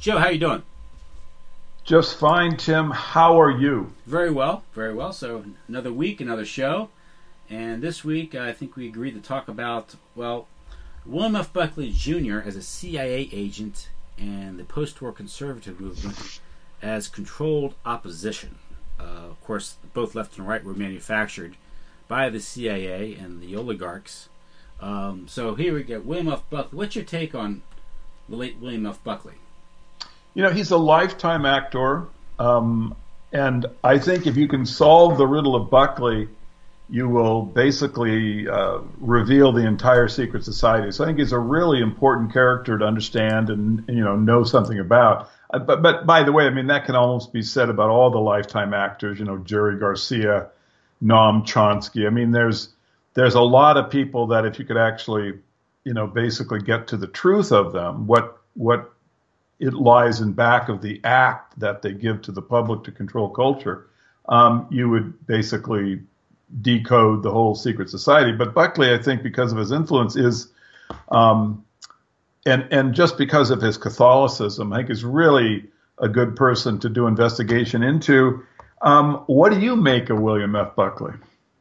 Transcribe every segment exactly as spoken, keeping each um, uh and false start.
Joe, how you doing? Just fine, Tim. How are you? Very well, very well. So another week, another show, and this week I think we agreed to talk about well, William F. Buckley Junior as a C I A agent and the post-war conservative movement as controlled opposition. Uh, of course, both left and right were manufactured by the C I A and the oligarchs. Um, so here we go. William F. Buckley. What's your take on the late William F. Buckley? You know, he's a lifetime actor. Um, and I think if you can solve the riddle of Buckley, you will basically uh, reveal the entire secret society. So I think he's a really important character to understand and, you know, know something about. Uh, but, but by the way, I mean, that can almost be said about all the lifetime actors, you know, Jerry Garcia, Noam Chomsky. I mean, there's there's a lot of people that if you could actually, you know, basically get to the truth of them, what what it lies in back of the act that they give to the public to control culture, um, you would basically decode the whole secret society. But Buckley, I think, because of his influence, is um, and and just because of his Catholicism, I think is really a good person to do investigation into. Um, what do you make of William F. Buckley?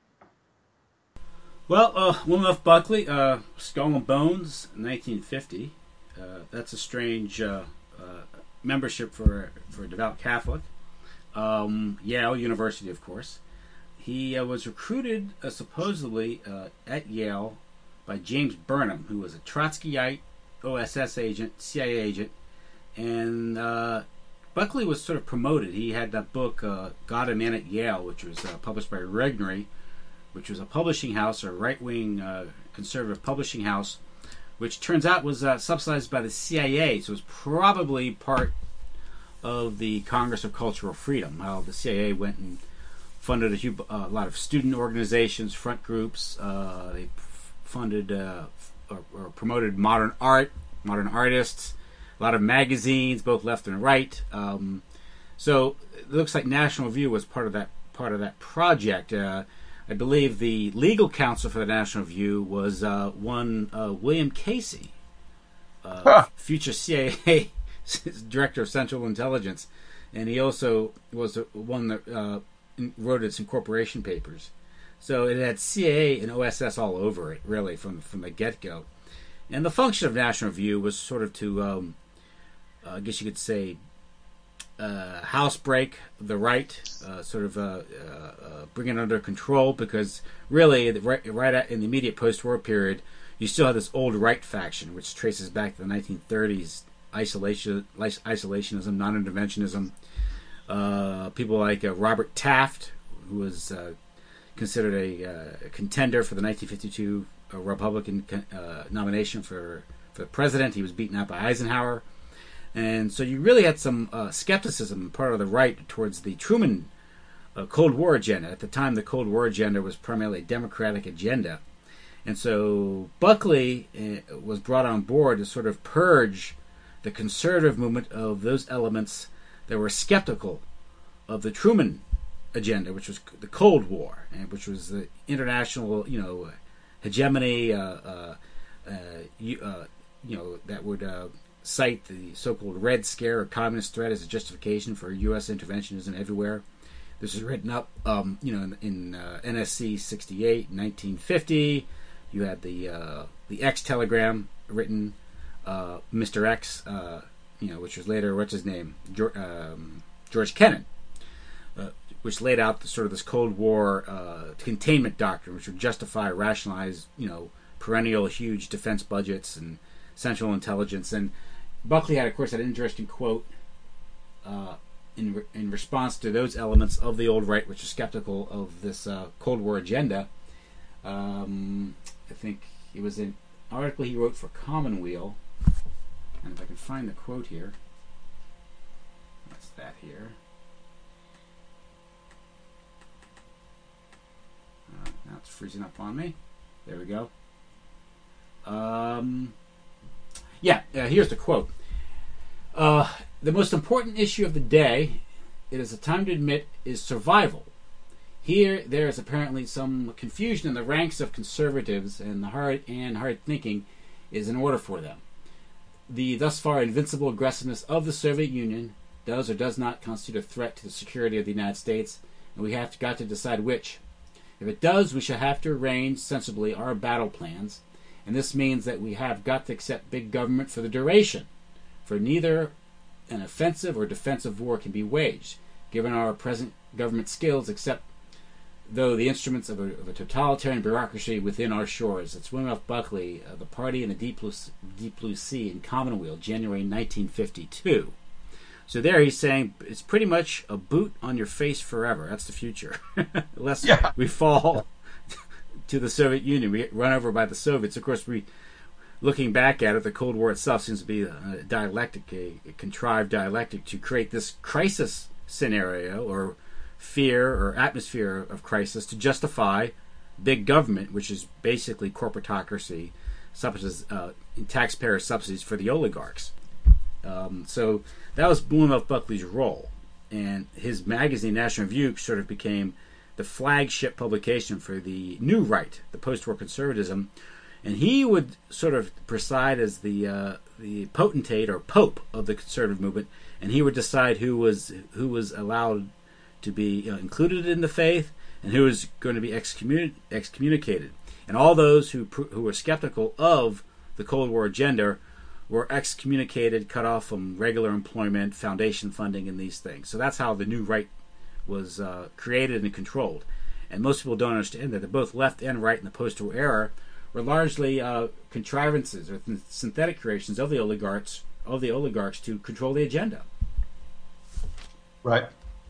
Well, uh, William F. Buckley, uh, Skull and Bones, nineteen fifty. Uh, that's a strange uh, uh, membership for for a devout Catholic. Um, Yale University, of course. He uh, was recruited uh, supposedly uh, at Yale by James Burnham, who was a Trotskyite O S S agent, C I A agent, and uh, Buckley was sort of promoted. He had that book, uh, God and Man at Yale, which was uh, published by Regnery, which was a publishing house, or right-wing uh, conservative publishing house, which turns out was uh, subsidized by the C I A, so it was probably part of the Congress of Cultural Freedom. How the C I A went and funded a, huge, uh, a lot of student organizations, front groups. Uh, they f- funded uh, or, or promoted modern art, modern artists, a lot of magazines, both left and right. Um, so it looks like National Review was part of that part of that project. Uh, I believe the legal counsel for the National Review was uh, one uh, William Casey, uh, Huh. future C I A director of Central Intelligence, and he also was the one that uh, wrote its incorporation papers. So it had C I A and O S S all over it, really, from from the get-go. And the function of National Review was sort of to, um, uh, I guess you could say, uh, housebreak the right, uh, sort of uh, uh, uh, bring it under control, because really, right, right at, in the immediate post-war period, you still had this old right faction, which traces back to the nineteen thirties, isolation, isolationism, non-interventionism. Uh, people like uh, Robert Taft, who was uh, considered a uh, contender for the nineteen fifty-two uh, Republican uh, nomination for, for the president. He was beaten out by Eisenhower. And so you really had some uh, skepticism on part of the right towards the Truman uh, Cold War agenda. At the time, the Cold War agenda was primarily a Democratic agenda. And so Buckley uh, was brought on board to sort of purge the conservative movement of those elements that were skeptical of the Truman agenda, which was the Cold War, and which was the international, you know, hegemony, uh, uh, uh, you, uh, you know, that would uh, cite the so-called Red Scare or communist threat as a justification for U S interventionism everywhere. This was written up, um, you know, in, in uh, N S C sixty-eight, nineteen fifty. You had the uh, the X telegram written, uh, Mister X, uh, you know, which was later, what's his name, George, um, George Kennan, uh, which laid out the, sort of this Cold War uh, containment doctrine, which would justify, rationalize, you know, perennial huge defense budgets and central intelligence. And Buckley had, of course, an interesting quote uh, in re- in response to those elements of the old right, which are skeptical of this uh, Cold War agenda. Um, I think it was an article he wrote for Commonweal. And if I can find the quote here, that's that here. Uh, now it's freezing up on me. There we go. Um, yeah, uh, here's the quote. Uh, the most important issue of the day, it is a time to admit, is survival. Here, there is apparently some confusion in the ranks of conservatives, and the hard and hard thinking is in order for them. the thus far invincible aggressiveness of the Soviet Union does or does not constitute a threat to the security of the United States, and we have got to decide which. If it does, we shall have to arrange sensibly our battle plans, and this means that we have got to accept big government for the duration, for neither an offensive or defensive war can be waged, given our present government skills, except though the instruments of a, of a totalitarian bureaucracy within our shores. It's William F. Buckley, uh, The Party in the Deep Blue, Deep Blue Sea in Commonweal, January nineteen fifty-two. So there he's saying it's pretty much a boot on your face forever. That's the future. Unless yeah. we fall to the Soviet Union, we get run over by the Soviets. Of course, we, looking back at it, the Cold War itself seems to be a dialectic, a, a contrived dialectic to create this crisis scenario or fear or atmosphere of crisis to justify big government, which is basically corporatocracy, such as uh, taxpayer subsidies for the oligarchs. Um, so that was William F. Buckley's role, and his magazine, National Review, sort of became the flagship publication for the new right, the post-war conservatism, and he would sort of preside as the uh, the potentate or pope of the conservative movement, and he would decide who was who was allowed to be you know, included in the faith and who was going to be excommun- excommunicated. And all those who who were skeptical of the Cold War agenda were excommunicated, cut off from regular employment, foundation funding, and these things. So that's how the new right was uh, created and controlled. And most people don't understand that both left and right in the post-war era were largely uh, contrivances or th- synthetic creations of the oligarchs of the oligarchs to control the agenda. Right.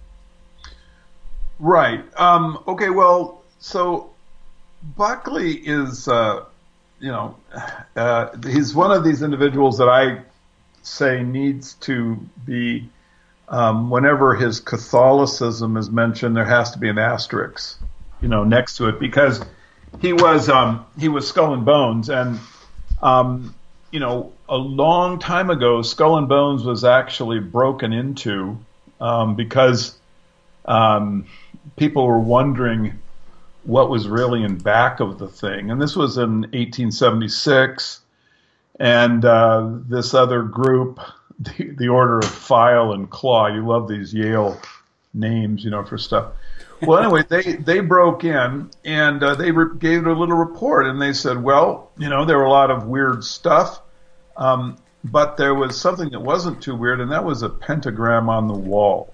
Right. Um, okay. Well, so Buckley is, uh, you know, uh, he's one of these individuals that I say needs to be, um, whenever his Catholicism is mentioned, there has to be an asterisk, you know, next to it, because he was um, he was Skull and Bones, and um, you know, a long time ago, Skull and Bones was actually broken into um, because um, people were wondering what was really in back of the thing. And this was in eighteen seventy-six. And uh, this other group, the, the Order of File and Claw, you love these Yale names, you know, for stuff. Well, anyway, they, they broke in and uh, they re- gave a little report. And they said, well, you know, there were a lot of weird stuff. Um, but there was something that wasn't too weird, and that was a pentagram on the wall.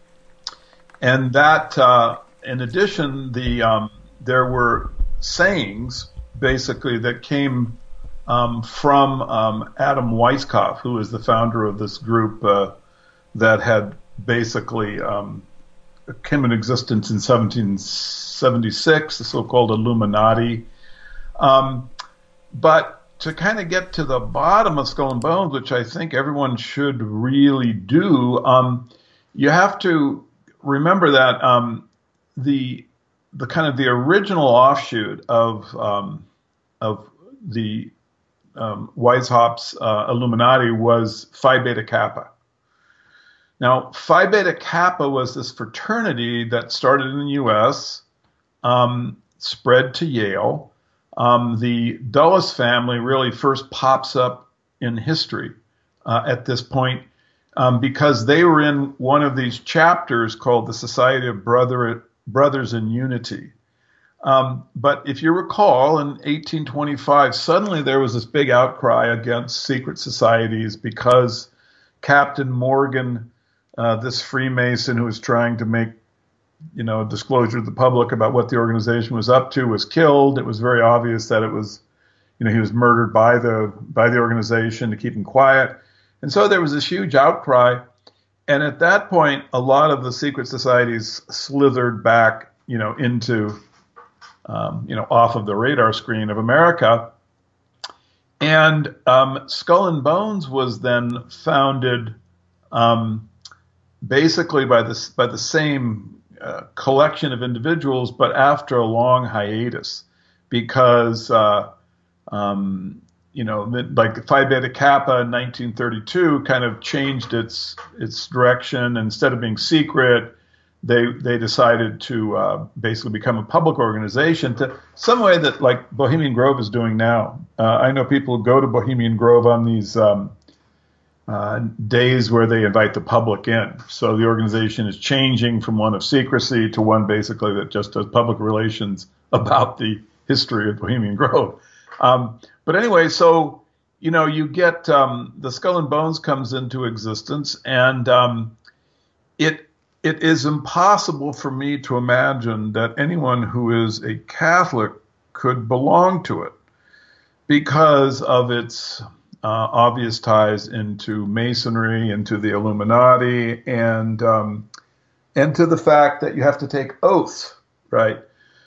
And that, uh, in addition, the um, there were sayings, basically, that came um, from um, Adam Weishaupt, who is the founder of this group uh, that had basically um, came in existence in seventeen seventy-six, the so-called Illuminati. Um, but to kind of get to the bottom of Skull and Bones, which I think everyone should really do, um, you have to remember that um, the the kind of the original offshoot of um, of the um, Weishaupt's uh, Illuminati was Phi Beta Kappa. Now, Phi Beta Kappa was this fraternity that started in the U S, um, spread to Yale. Um, the Dulles family really first pops up in history uh, at this point. Um, because they were in one of these chapters called the Society of Brother, Brothers in Unity. Um, but if you recall, in eighteen twenty-five, suddenly there was this big outcry against secret societies because Captain Morgan, uh, this Freemason who was trying to make, you know, a disclosure to the public about what the organization was up to, was killed. It was very obvious that it was, you know, he was murdered by the by the organization to keep him quiet. And so there was this huge outcry. And at that point, a lot of the secret societies slithered back, you know, into, um, you know, off of the radar screen of America. And um, Skull and Bones was then founded um, basically by this by the same uh, collection of individuals, but after a long hiatus, because uh, um, you know, like Phi Beta Kappa in nineteen thirty-two kind of changed its its direction. Instead of being secret, they they decided to uh, basically become a public organization, to some way that like Bohemian Grove is doing now. Uh, I know people who go to Bohemian Grove on these um, uh, days where they invite the public in. So the organization is changing from one of secrecy to one basically that just does public relations about the history of Bohemian Grove. Um, but anyway, so, you know, you get um, the Skull and Bones comes into existence, and um, it it is impossible for me to imagine that anyone who is a Catholic could belong to it because of its uh, obvious ties into Masonry, into the Illuminati, and um, and to the fact that you have to take oaths, right?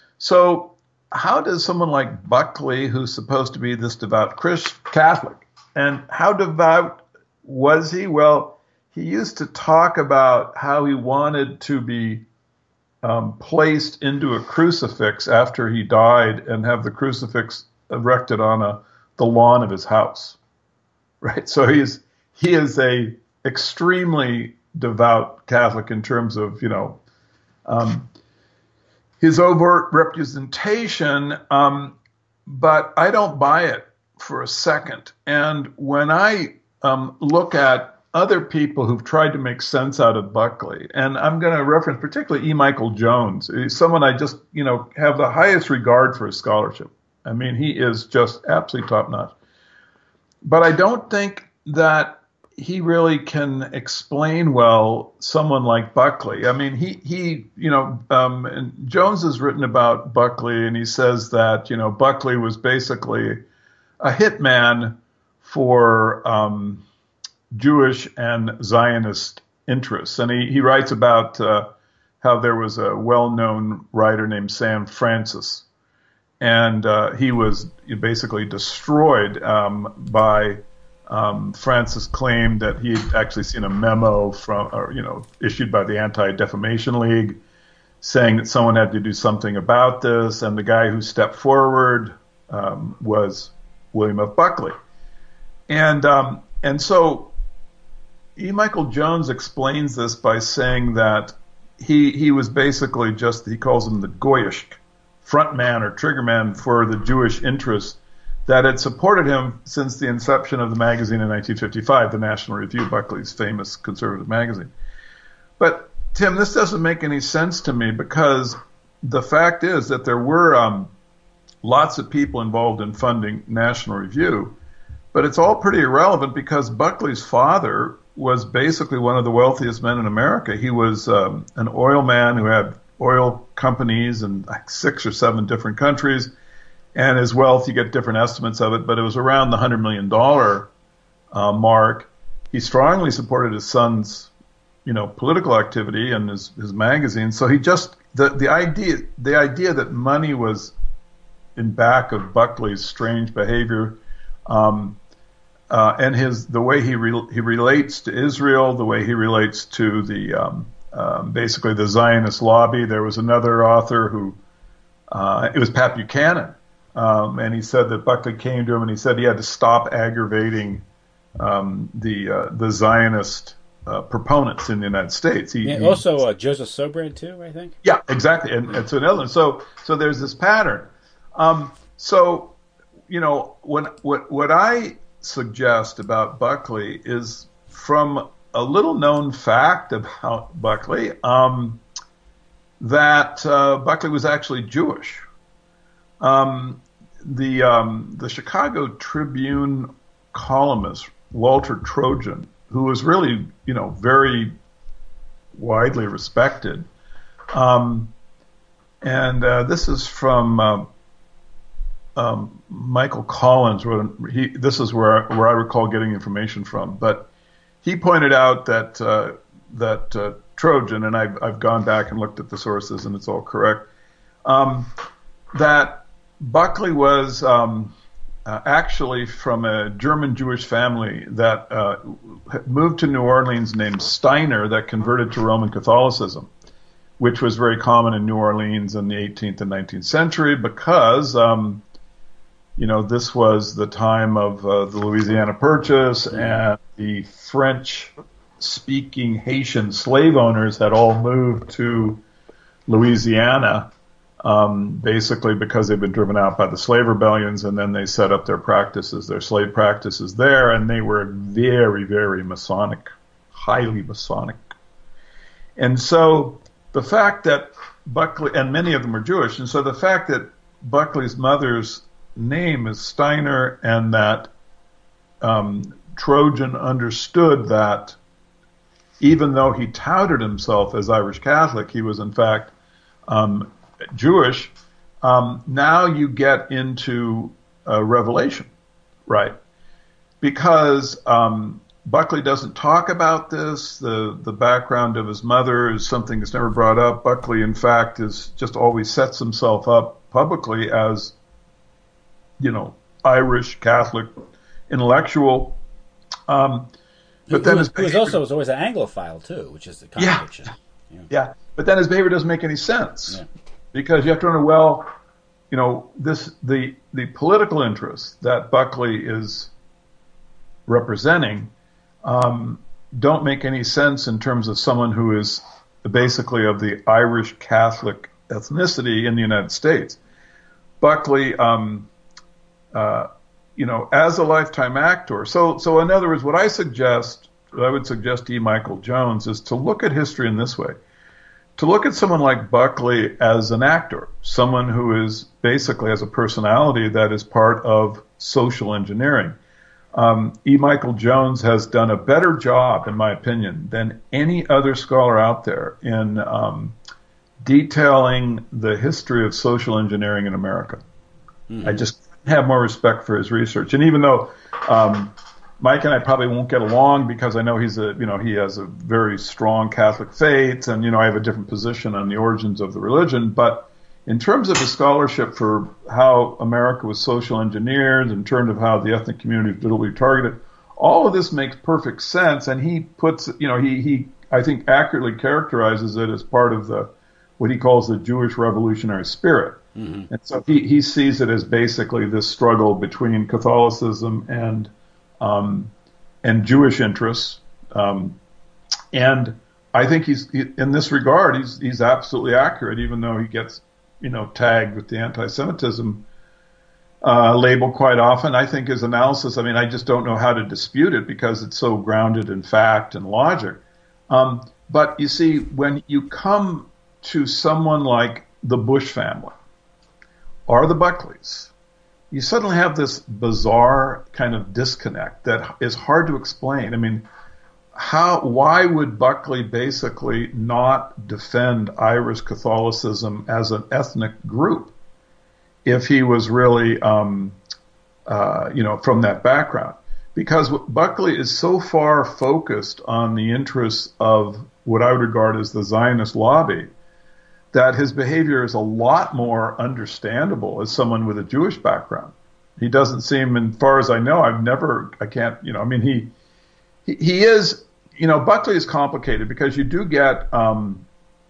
So how does someone like Buckley, who's supposed to be this devout Christian Catholic, and how devout was he? Well, he used to talk about how he wanted to be um, placed into a crucifix after he died and have the crucifix erected on a, the lawn of his house, right? So he's he is a extremely devout Catholic in terms of, you know, um, his overt representation, um, but I don't buy it for a second. And when I um, look at other people who've tried to make sense out of Buckley, and I'm going to reference particularly E. Michael Jones, he's someone I just, you know, have the highest regard for his scholarship. I mean, he is just absolutely top-notch. But I don't think that he really can explain well someone like Buckley. I mean, he, he you know, um, and Jones has written about Buckley, and he says that, you know, Buckley was basically a hitman for um, Jewish and Zionist interests. And he, he writes about uh, how there was a well-known writer named Sam Francis, and uh, he was basically destroyed um, by Um, Francis claimed that he had actually seen a memo from, or, you know, issued by the Anti-Defamation League saying that someone had to do something about this. And the guy who stepped forward um, was William F. Buckley. And, um, and so E. Michael Jones explains this by saying that he, he was basically just, he calls him the Goyish front man or trigger man for the Jewish interests that had supported him since the inception of the magazine in nineteen fifty-five, the National Review, Buckley's famous conservative magazine. But, Tim, this doesn't make any sense to me because the fact is that there were um, lots of people involved in funding National Review, but it's all pretty irrelevant because Buckley's father was basically one of the wealthiest men in America. He was um, an oil man who had oil companies in like six or seven different countries. And his wealth, you get different estimates of it, but it was around the one hundred million dollars uh, mark. He strongly supported his son's, you know, political activity and his, his magazine. So he just, the, the idea, the idea that money was in back of Buckley's strange behavior, um, uh, and his, the way he, re, he relates to Israel, the way he relates to the, um, um, basically the Zionist lobby. There was another author who, uh, it was Pat Buchanan. Um, and he said that Buckley came to him and he said he had to stop aggravating um, the uh, the Zionist uh, proponents in the United States. He, yeah, he, also uh, Joseph Sobrand too, I think. Yeah, exactly. And, and so another, so so there's this pattern. Um, so you know when what what I suggest about Buckley is from a little known fact about Buckley um, that uh, Buckley was actually Jewish. Um, the um, the Chicago Tribune columnist Walter Trojan, who was really, you know, very widely respected, um, and uh, this is from uh, um, Michael Collins. Wrote, he, this is where where I recall getting information from, but he pointed out that uh, that uh, Trojan, and I've I've gone back and looked at the sources, and it's all correct. Um, that Buckley was um, uh, actually from a German Jewish family that uh, moved to New Orleans named Steiner that converted to Roman Catholicism, which was very common in New Orleans in the eighteenth and nineteenth century because, um, you know, this was the time of uh, the Louisiana Purchase and the French-speaking Haitian slave owners had all moved to Louisiana um, basically because they've been driven out by the slave rebellions, and then they set up their practices, their slave practices there, and they were very, very Masonic, highly Masonic. And so the fact that Buckley, and many of them are Jewish, and so the fact that Buckley's mother's name is Steiner, and that um, Trojan understood that even though he touted himself as Irish Catholic, he was in fact um, Jewish. Um, now you get into uh, Revelation, right? Because um, Buckley doesn't talk about this. The the background of his mother is something that's never brought up. Buckley, in fact, is just always sets himself up publicly as, you know, Irish Catholic intellectual. Um, but then who, his who was also was always an Anglophile too, which is the contradiction. Yeah. Yeah. yeah, but then his behavior doesn't make any sense Yeah. because you have to wonder, well, you know, this the the political interests that Buckley is representing um, don't make any sense in terms of someone who is basically of the Irish Catholic ethnicity in the United States. Buckley, um, uh, you know, as a lifetime actor. So, so in other words, what I suggest, what I would suggest to E. Michael Jones is to look at history in this way. To look at someone like Buckley as an actor, someone who is basically has a personality that is part of social engineering. Um, E. Michael Jones has done a better job, in my opinion, than any other scholar out there in um, detailing the history of social engineering in America. Mm-hmm. I just have more respect for his research. And even though um, Mike and I probably won't get along because I know he's a, you know, he has a very strong Catholic faith, and, you know, I have a different position on the origins of the religion, but in terms of his scholarship for how America was social engineered, in terms of how the ethnic community was literally targeted, all of this makes perfect sense, and he puts, you know, he, he I think accurately characterizes it as part of the, what he calls the Jewish revolutionary spirit. Mm-hmm. And so he, he sees it as basically this struggle between Catholicism and um, and Jewish interests. Um, and I think he's he, in this regard, he's he's absolutely accurate, even though he gets, you know, tagged with the anti-Semitism uh, label quite often. I think his analysis, I mean, I just don't know how to dispute it because it's so grounded in fact and logic. Um, but you see, when you come to someone like the Bush family or the Buckleys, you suddenly have this bizarre kind of disconnect that is hard to explain. I mean, how, why would Buckley basically not defend Irish Catholicism as an ethnic group if he was really, um, uh, you know, from that background? Because Buckley is so far focused on the interests of what I would regard as the Zionist lobby that his behavior is a lot more understandable as someone with a Jewish background. He doesn't seem, as far as I know, I've never, I can't, you know, I mean, he, he, he is, you know, Buckley is complicated because you do get, um,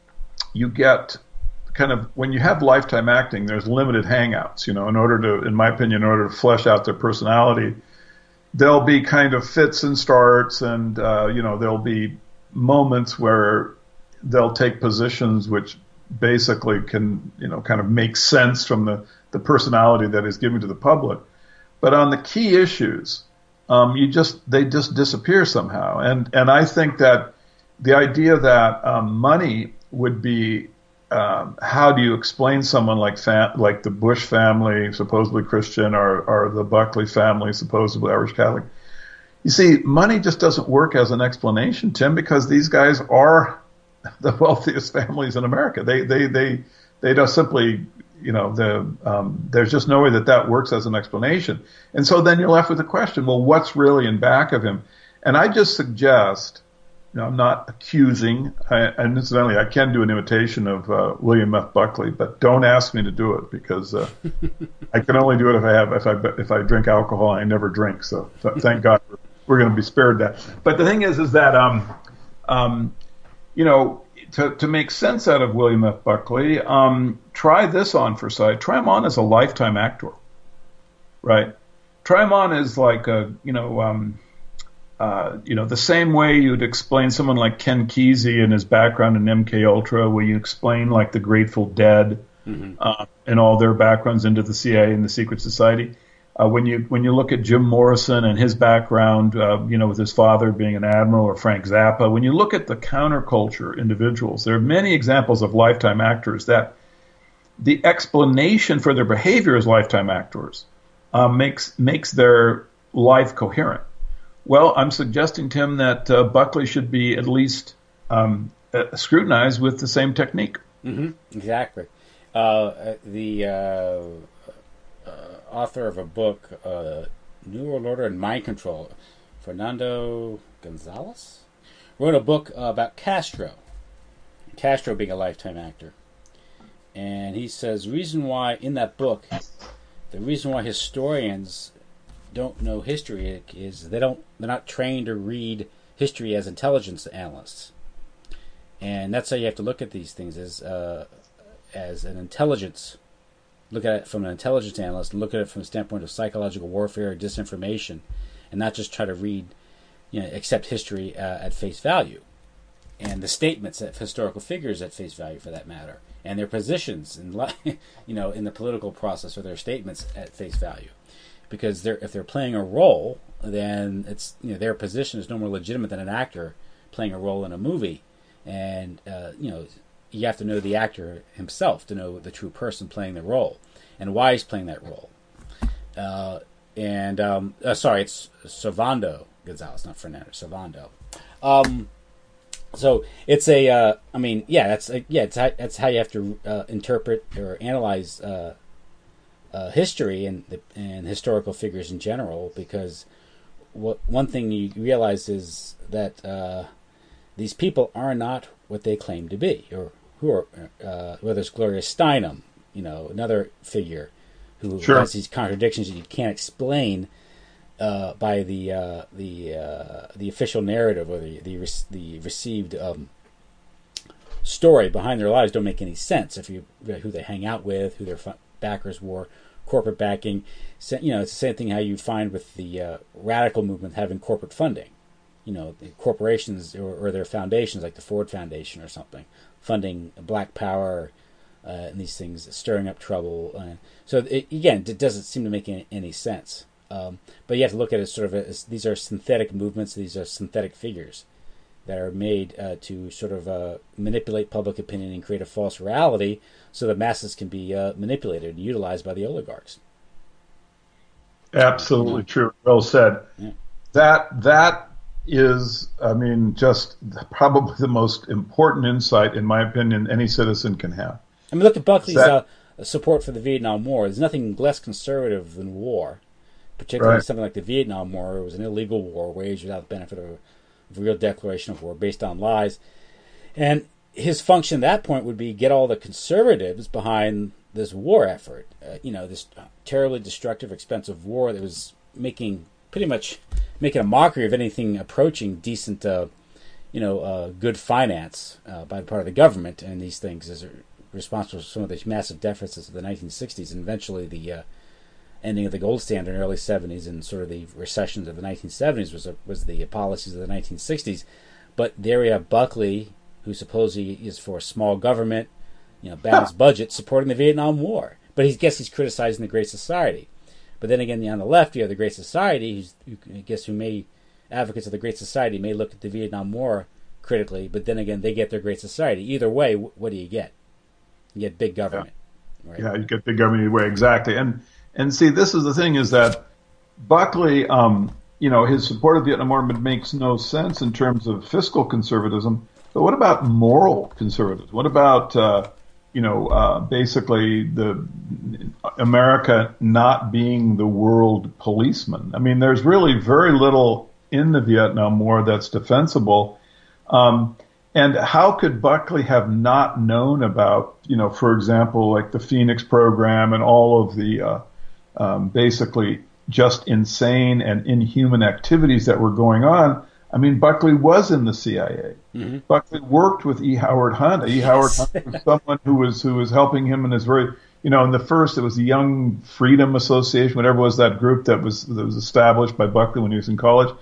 you get kind of, when you have lifetime acting, there's limited hangouts, you know, in order to, in my opinion, in order to flesh out their personality, there'll be kind of fits and starts and, uh, you know, there'll be moments where they'll take positions which basically can, you know, kind of make sense from the, the personality that is given to the public. But on the key issues, um, you just, they just disappear somehow. And, and I think that the idea that um, money would be, um, how do you explain someone like fam- like the Bush family, supposedly Christian, or, or the Buckley family, supposedly Irish Catholic? You see, money just doesn't work as an explanation, Tim, because these guys are the wealthiest families in America. They, they, they, they just simply, you know, the, um, there's just no way that that works as an explanation. And so then you're left with the question, well, what's really in back of him? And I just suggest, you know, I'm not accusing, I, and incidentally, I can do an imitation of uh, William F. Buckley, but don't ask me to do it because uh, I can only do it if I have, if I, if I drink alcohol. I never drink, so th- thank God we're going to be spared that. But the thing is, is that, um, um, you know, to, to make sense out of William F. Buckley, um, try this on for size. Try him on as a lifetime actor, right? Try him on as like a, you know, um, uh, you know, the same way you'd explain someone like Ken Kesey and his background in M K Ultra, where you explain like the Grateful Dead, mm-hmm. uh, and all their backgrounds into the C I A and the secret society. Uh, when you when you look at Jim Morrison and his background, uh, you know, with his father being an admiral, or Frank Zappa, when you look at the counterculture individuals, there are many examples of lifetime actors that the explanation for their behavior as lifetime actors uh, makes makes their life coherent. Well, I'm suggesting, Tim, that uh, Buckley should be at least um, uh, scrutinized with the same technique. Mm-hmm. Exactly. Uh, the uh, uh, author of a book, uh, New World Order and Mind Control, Fernando Gonzalez, wrote a book uh, about Castro. Castro being a lifetime actor. And he says, reason why, in that book, the reason why historians don't know history is they don't, they're not trained to read history as intelligence analysts. And that's how you have to look at these things, as uh, as an intelligence, look at it from an intelligence analyst, and look at it from the standpoint of psychological warfare or disinformation, and not just try to read, you know, accept history uh, at face value, and the statements of historical figures at face value, for that matter, and their positions in, you know, in the political process, or their statements at face value, because they're if they're playing a role, then it's, you know, their position is no more legitimate than an actor playing a role in a movie. And, uh, you know, you have to know the actor himself to know the true person playing the role and why he's playing that role. Uh, and, um, uh, sorry, it's Servando Gonzalez, not Fernando, Servando. Um, so it's a, uh, I mean, yeah, that's, a, yeah, it's how, that's how you have to uh, interpret or analyze uh, uh, history and, the, and historical figures in general, because what one thing you realize is that, uh, these people are not what they claim to be, or who are, uh, whether it's Gloria Steinem, you know, another figure who sure. has these contradictions that you can't explain uh, by the uh, the uh, the official narrative, or the the, the received um, story behind their lives don't make any sense if you who they hang out with, who their backers were, corporate backing. So, you know, it's the same thing how you find with the uh, radical movement having corporate funding. You know, the corporations or, or their foundations, like the Ford Foundation or something, funding Black Power uh, and these things, stirring up trouble. Uh, so it, again, it doesn't seem to make any, any sense. Um, but you have to look at it sort of as these are synthetic movements, these are synthetic figures that are made uh, to sort of uh, manipulate public opinion and create a false reality, so the masses can be uh, manipulated and utilized by the oligarchs. Absolutely yeah. True. Well said. Yeah. That that. is, I mean, just probably the most important insight, in my opinion, any citizen can have. I mean, look at Buckley's that, uh, support for the Vietnam War. There's nothing less conservative than war, particularly right. something like the Vietnam War. It was an illegal war waged without the benefit of a, of a real declaration of war based on lies. And his function at that point would be get all the conservatives behind this war effort. Uh, you know, this terribly destructive, expensive war that was making pretty much making a mockery of anything approaching decent, uh, you know, uh, good finance uh, by the part of the government, and these things is responsible for some of the massive deficits of the nineteen sixties, and eventually the uh, ending of the gold standard in the early seventies, and sort of the recessions of the nineteen seventies was a, was the policies of the nineteen sixties. But there we have Buckley, who supposedly is for a small government, you know, balanced budget, supporting the Vietnam War. But he guess he's criticizing the Great Society. But then again, on the left, you have the Great Society, who's, who, I guess who may, advocates of the Great Society may look at the Vietnam War critically, but then again, they get their Great Society. Either way, what do you get? You get big government. Yeah, right? yeah you get big government either way, exactly. And and see, this is the thing, is that Buckley, um, you know, his support of the Vietnam War makes no sense in terms of fiscal conservatism, but what about moral conservatism? What about... Uh, you know, uh, basically the America not being the world policeman? I mean, there's really very little in the Vietnam War that's defensible. Um, and how could Buckley have not known about, you know, for example, like the Phoenix program and all of the uh, um, basically just insane and inhuman activities that were going on? I mean, Buckley was in the C I A. Mm-hmm. Buckley worked with E. Howard Hunt. E. Yes. Howard Hunt was someone who was who was helping him in his very, you know, in the first it was the Young Freedom Association, whatever was that group that was that was established by Buckley when he was in college.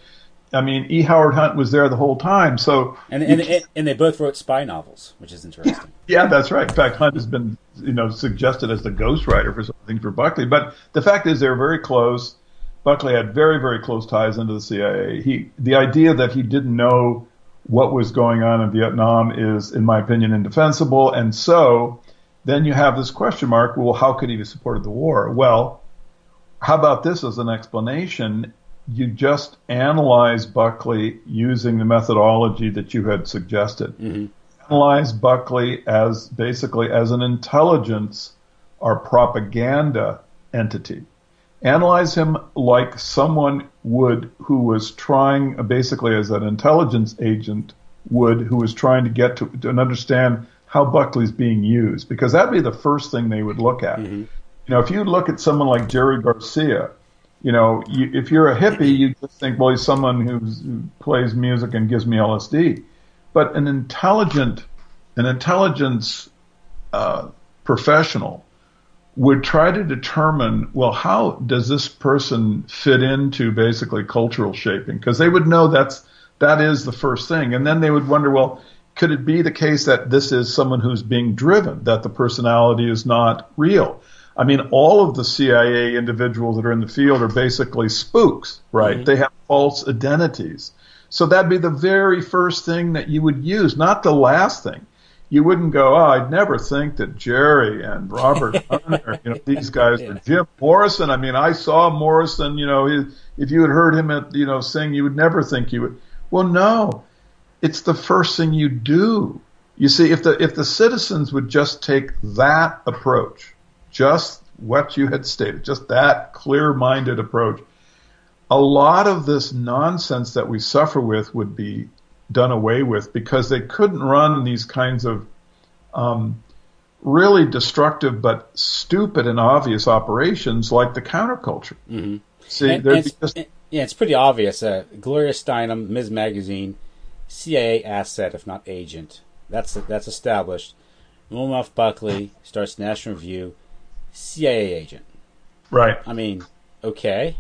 I mean, E. Howard Hunt was there the whole time. So and and, and and they both wrote spy novels, which is interesting. Yeah, that's right. In fact, Hunt has been, you know, suggested as the ghostwriter for something for Buckley. But the fact is, they were very close. Buckley had very, very close ties into the C I A. He, the idea that he didn't know what was going on in Vietnam is, in my opinion, indefensible. And so then you have this question mark, well, how could he have supported the war? Well, how about this as an explanation? You just analyze Buckley using the methodology that you had suggested. Mm-hmm. Analyze Buckley as basically as an intelligence or propaganda entity. Analyze him like someone would who was trying, basically as an intelligence agent would, who was trying to get to, to understand how Buckley's being used, because that'd be the first thing they would look at. Mm-hmm. You know, if you look at someone like Jerry Garcia, you know, you, if you're a hippie, you just think, well, he's someone who's, who plays music and gives me L S D. But an intelligent, an intelligence uh, professional would try to determine, well, how does this person fit into basically cultural shaping? Because they would know that's that is the first thing, and then they would wonder, well, could it be the case that this is someone who's being driven, that the personality is not real? I mean, all of the C I A individuals that are in the field are basically spooks, right? Mm-hmm. They have false identities. So that'd be the very first thing that you would use, not the last thing. You wouldn't go, oh, I'd never think that Jerry and Robert Hunter, you know, these guys yeah. were Jim Morrison. I mean, I saw Morrison, you know, if you had heard him at, you know, sing, you would never think you would. Well, no, it's the first thing you do. You see, if the if the citizens would just take that approach, just what you had stated, just that clear-minded approach, a lot of this nonsense that we suffer with would be done away with, because they couldn't run these kinds of um, really destructive but stupid and obvious operations like the counterculture. Mm-hmm. See, and, and it's, just... yeah, it's pretty obvious. Uh, Gloria Steinem, Miz Magazine, C I A asset, if not agent. That's that's established. Wilmoth Buckley starts National Review, C I A agent. Right. I mean, okay.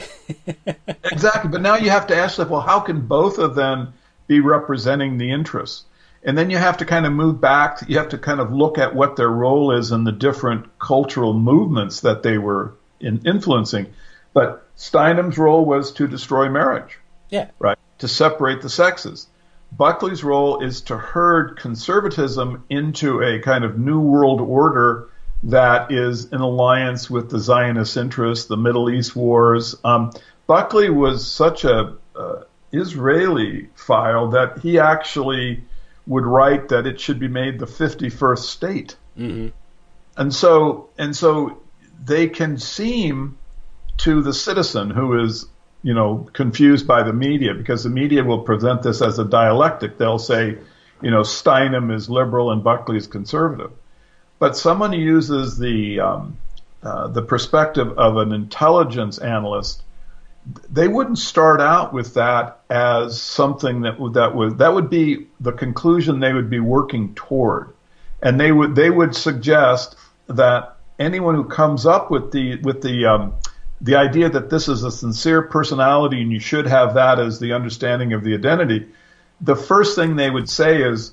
Exactly, but now you have to ask yourself, well, how can both of them be representing the interests? And then you have to kind of move back. You have to kind of look at what their role is in the different cultural movements that they were in influencing. But Steinem's role was to destroy marriage. Yeah. Right. To separate the sexes. Buckley's role is to herd conservatism into a kind of new world order that is in alliance with the Zionist interests, the Middle East wars. Um, Buckley was such a uh, Israeli file that he actually would write that it should be made the fifty-first state. Mm-hmm. And so, and so they can seem to the citizen who is, you know, confused by the media, because the media will present this as a dialectic. They'll say, you know, Steinem is liberal and Buckley is conservative. But someone who uses the um, uh, the perspective of an intelligence analyst, they wouldn't start out with that as something that would that would that would be the conclusion they would be working toward, and they would they would suggest that anyone who comes up with the with the um, the idea that this is a sincere personality and you should have that as the understanding of the identity, the first thing they would say is,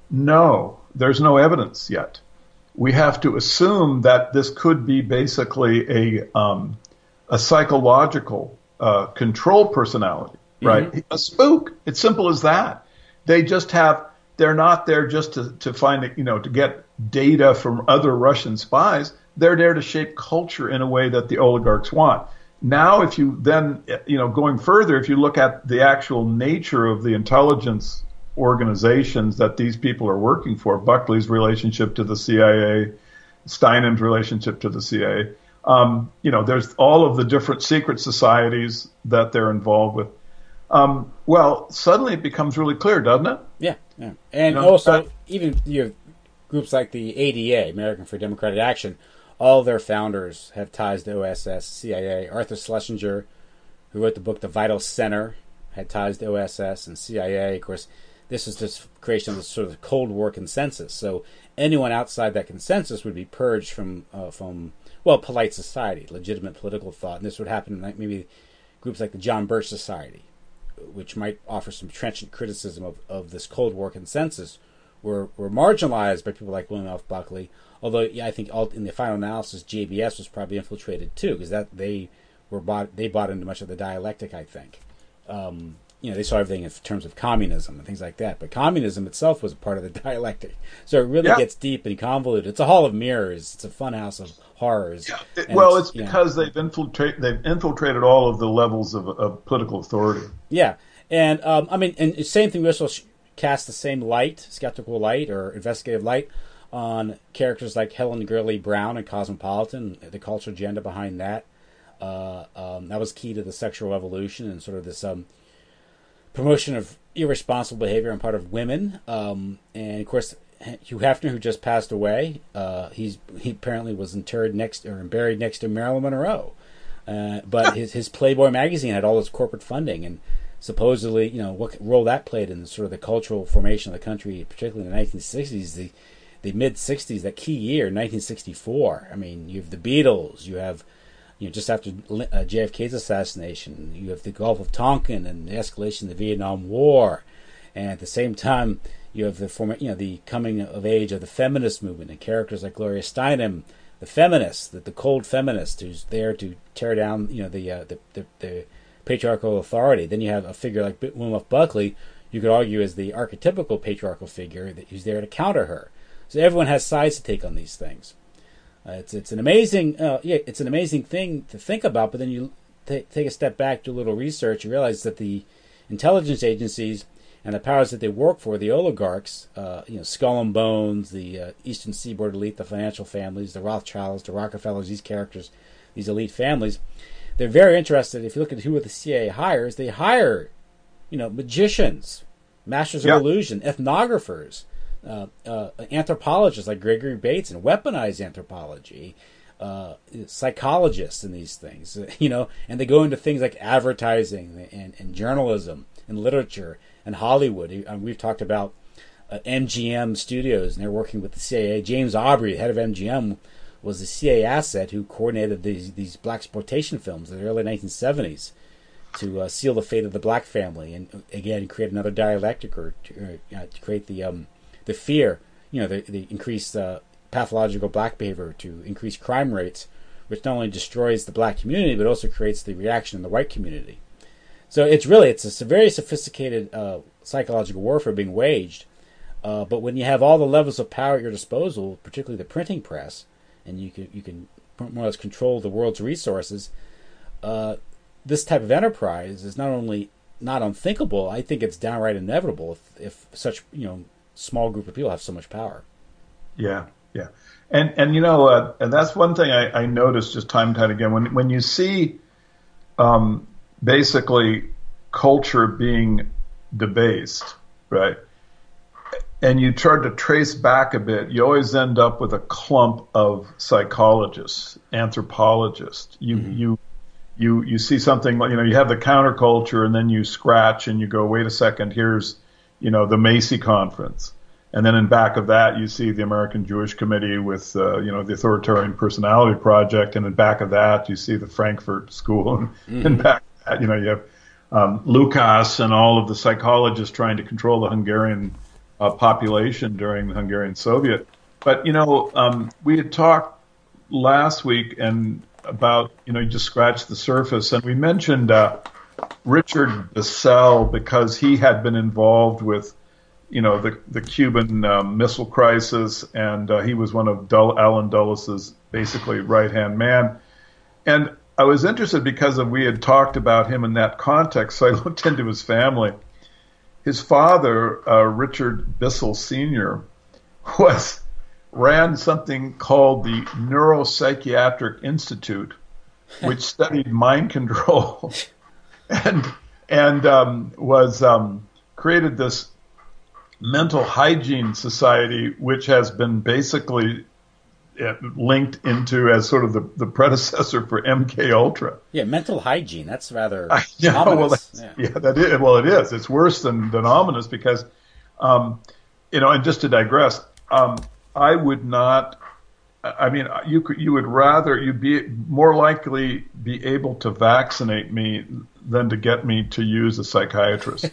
no, there's no evidence yet. We have to assume that this could be basically a um, a psychological uh, control personality, right? Mm-hmm. A spook. It's simple as that. They just have. They're not there just to to find, you know, to get data from other Russian spies. They're there to shape culture in a way that the oligarchs want. Now, if you then, you know, going further, if you look at the actual nature of the intelligence organizations that these people are working for, Buckley's relationship to the C I A, Steinem's relationship to the C I A, um, you know, there's all of the different secret societies that they're involved with. Um, well, suddenly it becomes really clear, doesn't it? Yeah, yeah. And you know, also, that, even you have groups like the A D A, American for Democratic Action, all their founders have ties to O S S, C I A. Arthur Schlesinger, who wrote the book The Vital Center, had ties to O S S and C I A. Of course, this is just creation of this sort of Cold War consensus. So anyone outside that consensus would be purged from, uh, from well, polite society, legitimate political thought. And this would happen in like maybe groups like the John Birch Society, which might offer some trenchant criticism of, of this Cold War consensus, were, were marginalized by people like William F. Buckley. Although, yeah, I think all, in the final analysis, J B S was probably infiltrated too, because that they were bought they bought into much of the dialectic. I think, um, you know, they saw everything in terms of communism and things like that. But communism itself was a part of the dialectic, so it really yeah. gets deep and convoluted. It's a hall of mirrors. It's a funhouse of horrors. Yeah. It, well, it's, it's because know, they've infiltrated they've infiltrated all of the levels of, of political authority. Yeah, and um, I mean, and same thing. We also cast the same light, skeptical light or investigative light, on characters like Helen Gurley Brown and Cosmopolitan, the cultural agenda behind that. Uh, um, that was key to the sexual revolution and sort of this um, promotion of irresponsible behavior on part of women. Um, and of course, Hugh Hefner, who just passed away, uh, he's he apparently was interred next or buried next to Marilyn Monroe. Uh, but his his Playboy magazine had all this corporate funding, and supposedly, you know, what role that played in the, sort of the cultural formation of the country, particularly in the nineteen sixties, the the mid sixties, that key year, nineteen sixty-four. I mean, you have the Beatles, you have, you know, just after uh, J F K's assassination, you have the Gulf of Tonkin and the escalation of the Vietnam War, and at the same time, you have the form, you know, the coming of age of the feminist movement and characters like Gloria Steinem, the feminist, the, the cold feminist who's there to tear down, you know, the uh, the, the the patriarchal authority. Then you have a figure like William F. Buckley, you could argue as the archetypical patriarchal figure that who's there to counter her. So everyone has sides to take on these things. Uh, it's it's an amazing uh, yeah it's an amazing thing to think about. But then you t- take a step back, do a little research, you realize that the intelligence agencies and the powers that they work for, the oligarchs, uh, you know, Skull and Bones, the uh, Eastern Seaboard elite, the financial families, the Rothschilds, the Rockefellers, these characters, these elite families, they're very interested. If you look at who the C I A hires, they hire, you know, magicians, masters of yeah. illusion, ethnographers, uh, uh, anthropologists like Gregory Bates, and weaponized anthropology, uh, psychologists in these things, you know, and they go into things like advertising and, and journalism and literature and Hollywood. We've talked about uh, M G M Studios, and they're working with the C I A. James Aubrey, head of M G M, was the C I A asset who coordinated these these blaxploitation films in the early nineteen seventies to uh, seal the fate of the black family, and again create another dialectic, or to, uh, to create the um, the fear, you know, the, the increased uh, pathological black behavior to increase crime rates, which not only destroys the black community but also creates the reaction in the white community. So it's really it's a very sophisticated uh, psychological warfare being waged. Uh, but when you have all the levels of power at your disposal, particularly the printing press, and you can you can more or less control the world's resources, uh, this type of enterprise is not only not unthinkable, I think it's downright inevitable if, if such, you know, small group of people have so much power. Yeah, yeah, and and you know, uh, and that's one thing I, I noticed just time and time again when when you see, um, basically culture being debased, right? And you try to trace back a bit, you always end up with a clump of psychologists, anthropologists. You mm-hmm. you you you see something, you know, you have the counterculture, and then you scratch and you go, wait a second, here's, you know, the Macy Conference. And then in back of that, you see the American Jewish Committee with, uh, you know, the Authoritarian Personality Project. And in back of that, you see the Frankfurt School. And mm-hmm. in back of that, you know, you have um, Lukács and all of the psychologists trying to control the Hungarian uh, population during the Hungarian Soviet. But, you know, um, we had talked last week and about, you know, you just scratched the surface. And we mentioned uh, Richard Bissell because he had been involved with, you know, the the Cuban um, Missile Crisis, and uh, he was one of Dull, Alan Dulles' basically right-hand man. And I was interested because of, we had talked about him in that context, so I looked into his family. His father, uh, Richard Bissell Senior, was ran something called the Neuropsychiatric Institute, which studied mind control, and and um, was um, created this mental hygiene society, which has been basically linked into as sort of the, the predecessor for M K Ultra. Yeah, mental hygiene. That's rather yeah, ominous. Well, yeah. yeah, that is. Well, it is. It's worse than, than ominous because, um, you know, and just to digress, um, I would not I mean, you could, you would rather, you'd be more likely be able to vaccinate me than to get me to use a psychiatrist.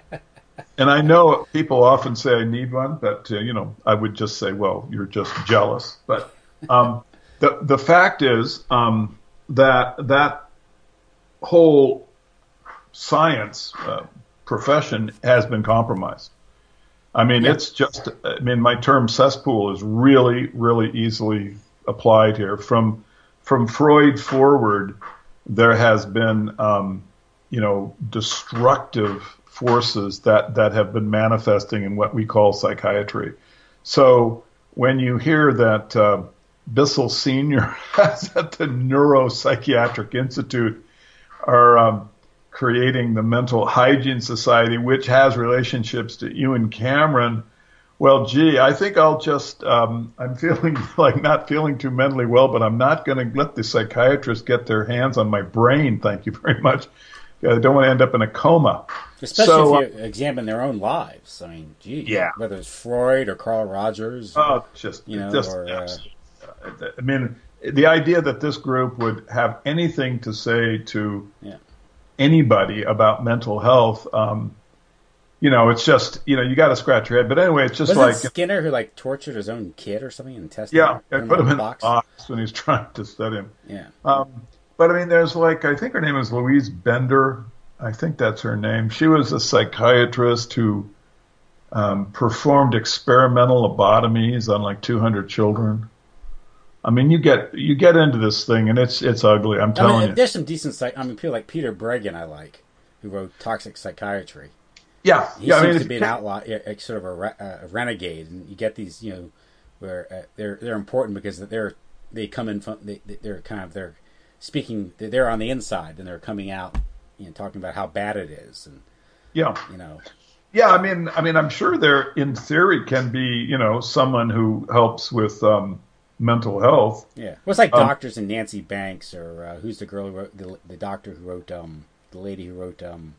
And I know people often say I need one, but, uh, you know, I would just say, well, you're just jealous. But um, the the fact is um, that that whole science uh, profession has been compromised. I mean, it's just, I mean, my term cesspool is really, really easily applied here. From from Freud forward, there has been, um, you know, destructive forces that, that have been manifesting in what we call psychiatry. So when you hear that uh, Bissell Senior at the Neuropsychiatric Institute are um, creating the Mental Hygiene Society, which has relationships to Ewan Cameron. Well, gee, I think I'll just, um, I'm feeling like not feeling too mentally well, but I'm not going to let the psychiatrists get their hands on my brain. Thank you very much. I don't want to end up in a coma. Especially so, if you uh, examine their own lives. I mean, gee, yeah. whether it's Freud or Carl Rogers. Oh, or, just, you know, just, or, uh, I mean, the idea that this group would have anything to say to yeah. anybody about mental health, um, you know, it's just, you know, you got to scratch your head. But anyway, it's just Wasn't like Skinner who like tortured his own kid or something and tested yeah, him, I put him in a box? a box when he's trying to study him. Yeah. Um, but I mean, there's like, I think her name is Louise Bender. I think that's her name. She was a psychiatrist who um, performed experimental lobotomies on like two hundred children. I mean, you get you get into this thing, and it's it's ugly. I'm telling I mean, you. There's some decent psych. I mean, people like Peter Breggin, I like, who wrote Toxic Psychiatry. Yeah, He yeah. seems I mean, to be an outlaw, yeah, sort of a, re- a renegade, and you get these, you know, where uh, they're they're important because they're they come in from they they're kind of they're speaking they're on the inside and they're coming out, you know, talking about how bad it is, and yeah, you know. Yeah, I mean, I mean, I'm sure there, in theory, can be, you know, someone who helps with um, mental health. Yeah, well, it's like um, doctors and Nancy Banks, or uh, who's the girl who wrote the the doctor who wrote um the lady who wrote um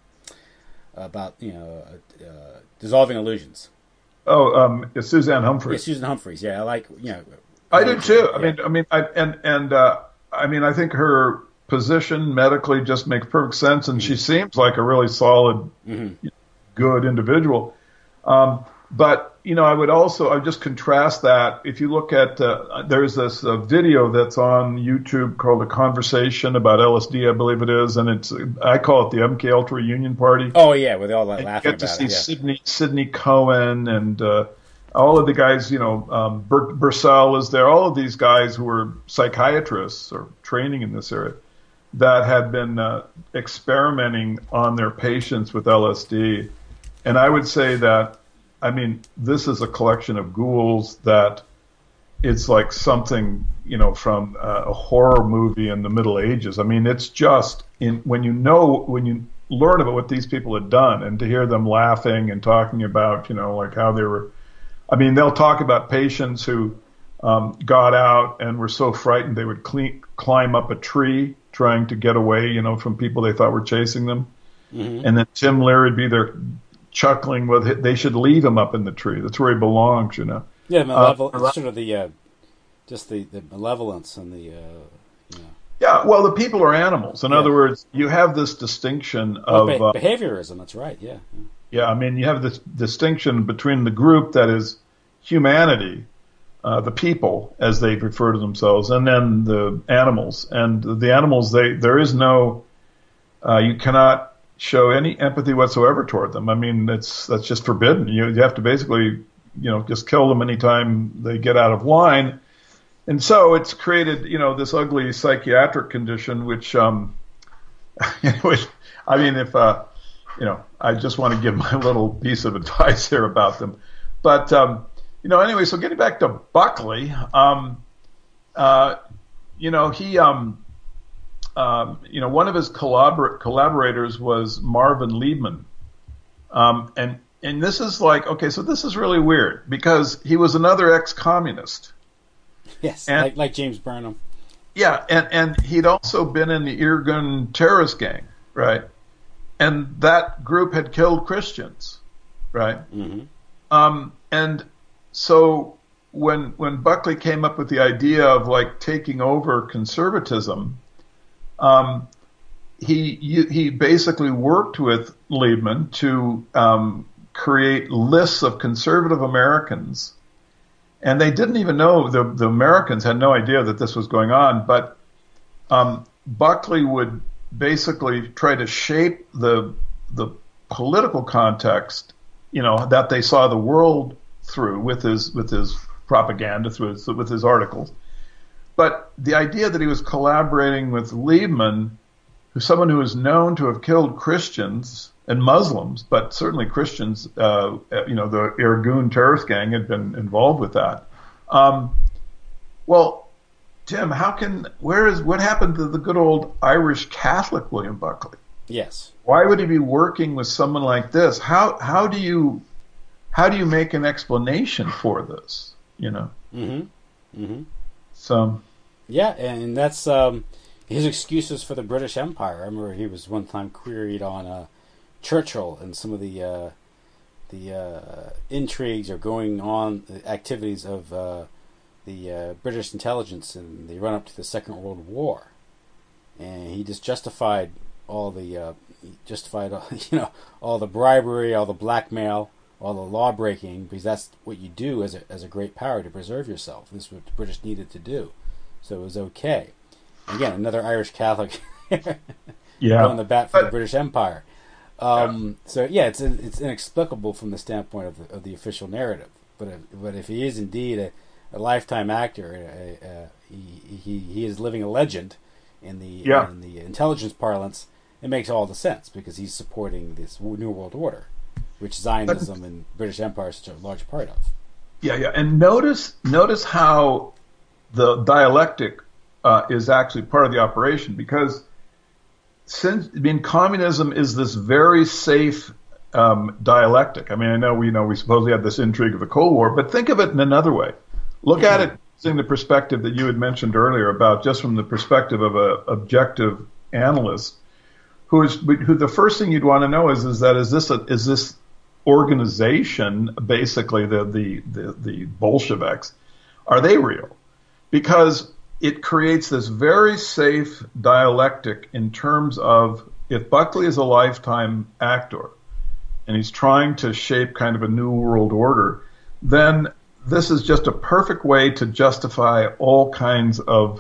about you know uh, uh, dissolving illusions. Oh, um, it's Suzanne Humphries. Yeah, Susan Humphries. Yeah, I like you know. I do too. I yeah. mean, I mean, I, and and uh, I mean, I think her position medically just makes perfect sense, and mm-hmm. she seems like a really solid, mm-hmm. good individual. Um, but you know, I would also I would just contrast that. If you look at uh, there's this uh, video that's on YouTube called "A Conversation About L S D," I believe it is, and it's I call it the M K Ultra Union Party. Oh yeah, with all that and laughing you get to about see it. Yeah. Sidney Sidney Cohen and uh, all of the guys. You know, um, Bert Bursell is there. All of these guys who were psychiatrists or training in this area that had been uh, experimenting on their patients with L S D. And I would say that, I mean, this is a collection of ghouls that it's like something, you know, from uh, a horror movie in the Middle Ages. I mean, it's just in when you know, when you learn about what these people had done and to hear them laughing and talking about, you know, like how they were, I mean, they'll talk about patients who um, got out and were so frightened they would clean, climb up a tree trying to get away, you know, from people they thought were chasing them. Mm-hmm. And then Tim Leary would be there chuckling with it. They should leave him up in the tree. That's where he belongs, you know. Yeah, malevolence, uh, sort of the, uh, just the, the malevolence and the, uh, you know. Yeah, well, the people are animals. In yeah. other words, you have this distinction well, of... Be- uh, behaviorism, that's right, yeah. Yeah, I mean, you have this distinction between the group that is humanity, uh, the people, as they refer to themselves, and then the animals. And the animals, they there is no... Uh, you cannot show any empathy whatsoever toward them. I mean, it's that's just forbidden. You, you have to basically, you know, just kill them anytime they get out of line. And so it's created, you know, this ugly psychiatric condition, which, um, which I mean, if, uh, you know, I just want to give my little piece of advice here about them. But, um, you know, anyway, so getting back to Buckley, um, uh, you know, he, um, Um, you know, one of his collabor- collaborators was Marvin Liebman. Um, and, and this is like, okay, so this is really weird because he was another ex-communist. Yes, and, like, like James Burnham. Yeah, and, and he'd also been in the Irgun terrorist gang, right? And that group had killed Christians, right? Mm-hmm. Um, and so when when Buckley came up with the idea of like taking over conservatism, um, he he basically worked with Liebman to um, create lists of conservative Americans, and they didn't even know, the the Americans had no idea that this was going on, but um, Buckley would basically try to shape the the political context, you know, that they saw the world through with his with his propaganda, through his, with his articles. But the idea that he was collaborating with Liebman, who's someone who is known to have killed Christians and Muslims, but certainly Christians, uh, you know, the Irgun terrorist gang had been involved with that. Um, well, Tim, how can, where is, what happened to the good old Irish Catholic William Buckley? Yes. Why would he be working with someone like this? How, how do you, how do you make an explanation for this? You know? Mm-hmm. Mm-hmm. So. Yeah, and that's um, his excuses for the British Empire. I remember he was one time queried on uh, Churchill and some of the uh, the uh, intrigues or going on activities of uh, the uh, British intelligence in the run up to the Second World War, and he just justified all the uh, justified you know all the bribery, all the blackmail, all the law breaking, because that's what you do as a as a great power to preserve yourself. This is what the British needed to do, so it was okay. Again, another Irish Catholic yeah. going the bat for but, the British Empire. Um, yeah. So yeah, it's it's inexplicable from the standpoint of the, of the official narrative. But if, but if he is indeed a, a lifetime actor, uh, uh, he, he he is living a legend in the yeah. in the intelligence parlance. It makes all the sense because he's supporting this New World Order, which Zionism but, and British Empire is such a large part of. Yeah, yeah, and notice notice how the dialectic uh, is actually part of the operation, because since I mean communism is this very safe um, dialectic. I mean, I know we know we supposedly had this intrigue of the Cold War, but think of it in another way. Look at it using the perspective that you had mentioned earlier about just from the perspective of a objective analyst, who is who the first thing you'd want to know is is that is this a, is this organization, basically the, the the the Bolsheviks, are they real? Because it creates this very safe dialectic in terms of, if Buckley is a lifetime actor and he's trying to shape kind of a new world order, then this is just a perfect way to justify all kinds of,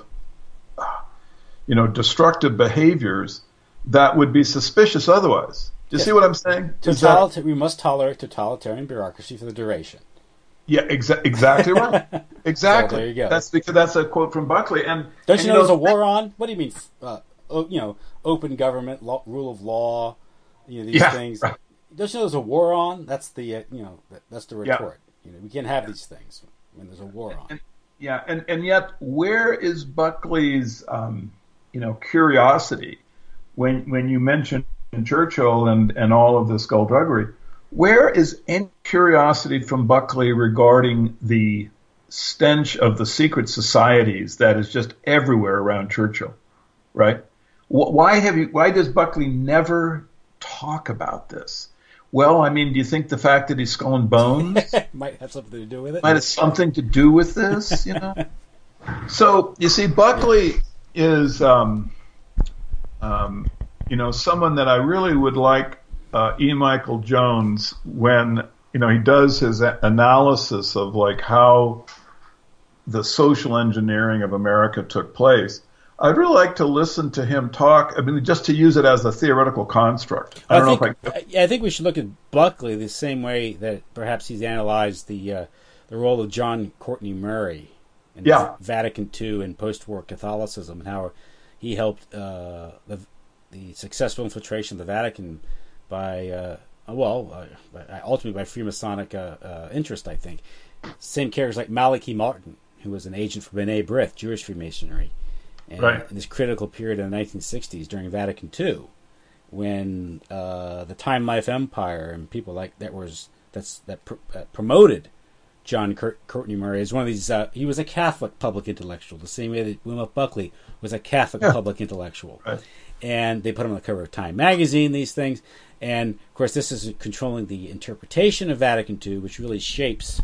you know, destructive behaviors that would be suspicious otherwise. Do you yes. see what I'm saying? Total- that, we must tolerate totalitarian bureaucracy for the duration. Yeah, exa- exactly right. Exactly. So there you go. That's because that's a quote from Buckley. And don't and, you know, know there's a war on? What do you mean? Uh, you know, open government, law, rule of law. You know these yeah, things. Right. Don't you know there's a war on? That's the uh, you know that's the retort. Yeah. You know, we can't have these things when there's a war on. And, yeah, and and yet where is Buckley's um, you know curiosity when when you mention Churchill and and all of the skullduggery? Where is any curiosity from Buckley regarding the stench of the secret societies that is just everywhere around Churchill, right? Why have you? Why does Buckley never talk about this? Well, I mean, do you think the fact that he's Skull and Bones might have something to do with it? Might have something to do with this, you know? So you see, Buckley is, um, um, you know, someone that I really would like. Uh, E. Michael Jones, when you know he does his a- analysis of like how the social engineering of America took place, I'd really like to listen to him talk. I mean, just to use it as a theoretical construct. I don't I think, know if I. I think we should look at Buckley the same way that perhaps he's analyzed the uh, the role of John Courtney Murray in yeah. Vatican Two and post-war Catholicism, and how he helped uh, the the successful infiltration of the Vatican by, uh, well, uh, ultimately by Freemasonic uh, uh, interest, I think. Same characters like Malachi Martin, who was an agent for B'nai B'rith, Jewish Freemasonry, and right. in this critical period in the nineteen sixties during Vatican Two, when uh, the Time Life Empire and people like that was that's that pr- uh, promoted John Cur- Courtney Murray as one of these. Uh, he was a Catholic public intellectual, the same way that William F. Buckley was a Catholic yeah. public intellectual. Right. And they put him on the cover of Time magazine, these things. And, of course, this is controlling the interpretation of Vatican Two, which really shapes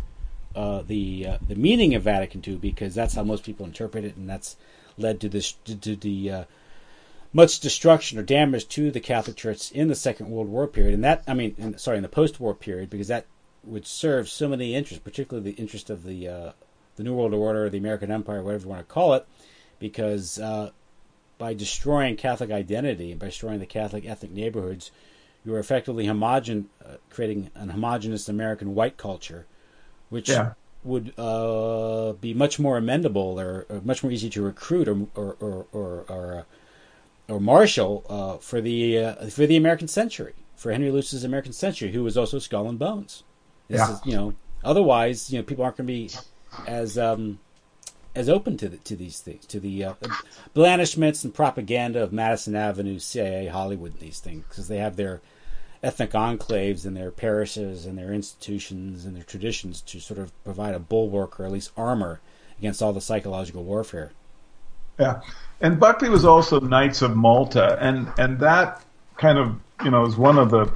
uh, the uh, the meaning of Vatican two, because that's how most people interpret it, and that's led to this to, to the uh, much destruction or damage to the Catholic Church in the Second World War period, and that I mean, in, sorry, in the post-war period, because that would serve so many interests, particularly the interest of the uh, the New World Order, or the American Empire, whatever you want to call it, because uh, by destroying Catholic identity and by destroying the Catholic ethnic neighborhoods, you were effectively homogen, uh, creating an homogenous American white culture, which yeah. would uh, be much more amendable or, or much more easy to recruit or or or or, or, uh, or marshal uh, for the uh, for the American century, for Henry Luce's American century, who was also Skull and Bones. This yeah. is, you know, otherwise, you know, people aren't going to be as um, as open to the, to these things, to the uh, blandishments and propaganda of Madison Avenue, C I A, Hollywood, and these things, because they have their ethnic enclaves and their parishes and their institutions and their traditions to sort of provide a bulwark or at least armor against all the psychological warfare. Yeah, and Buckley was also Knights of Malta, and and that kind of, you know, is one of the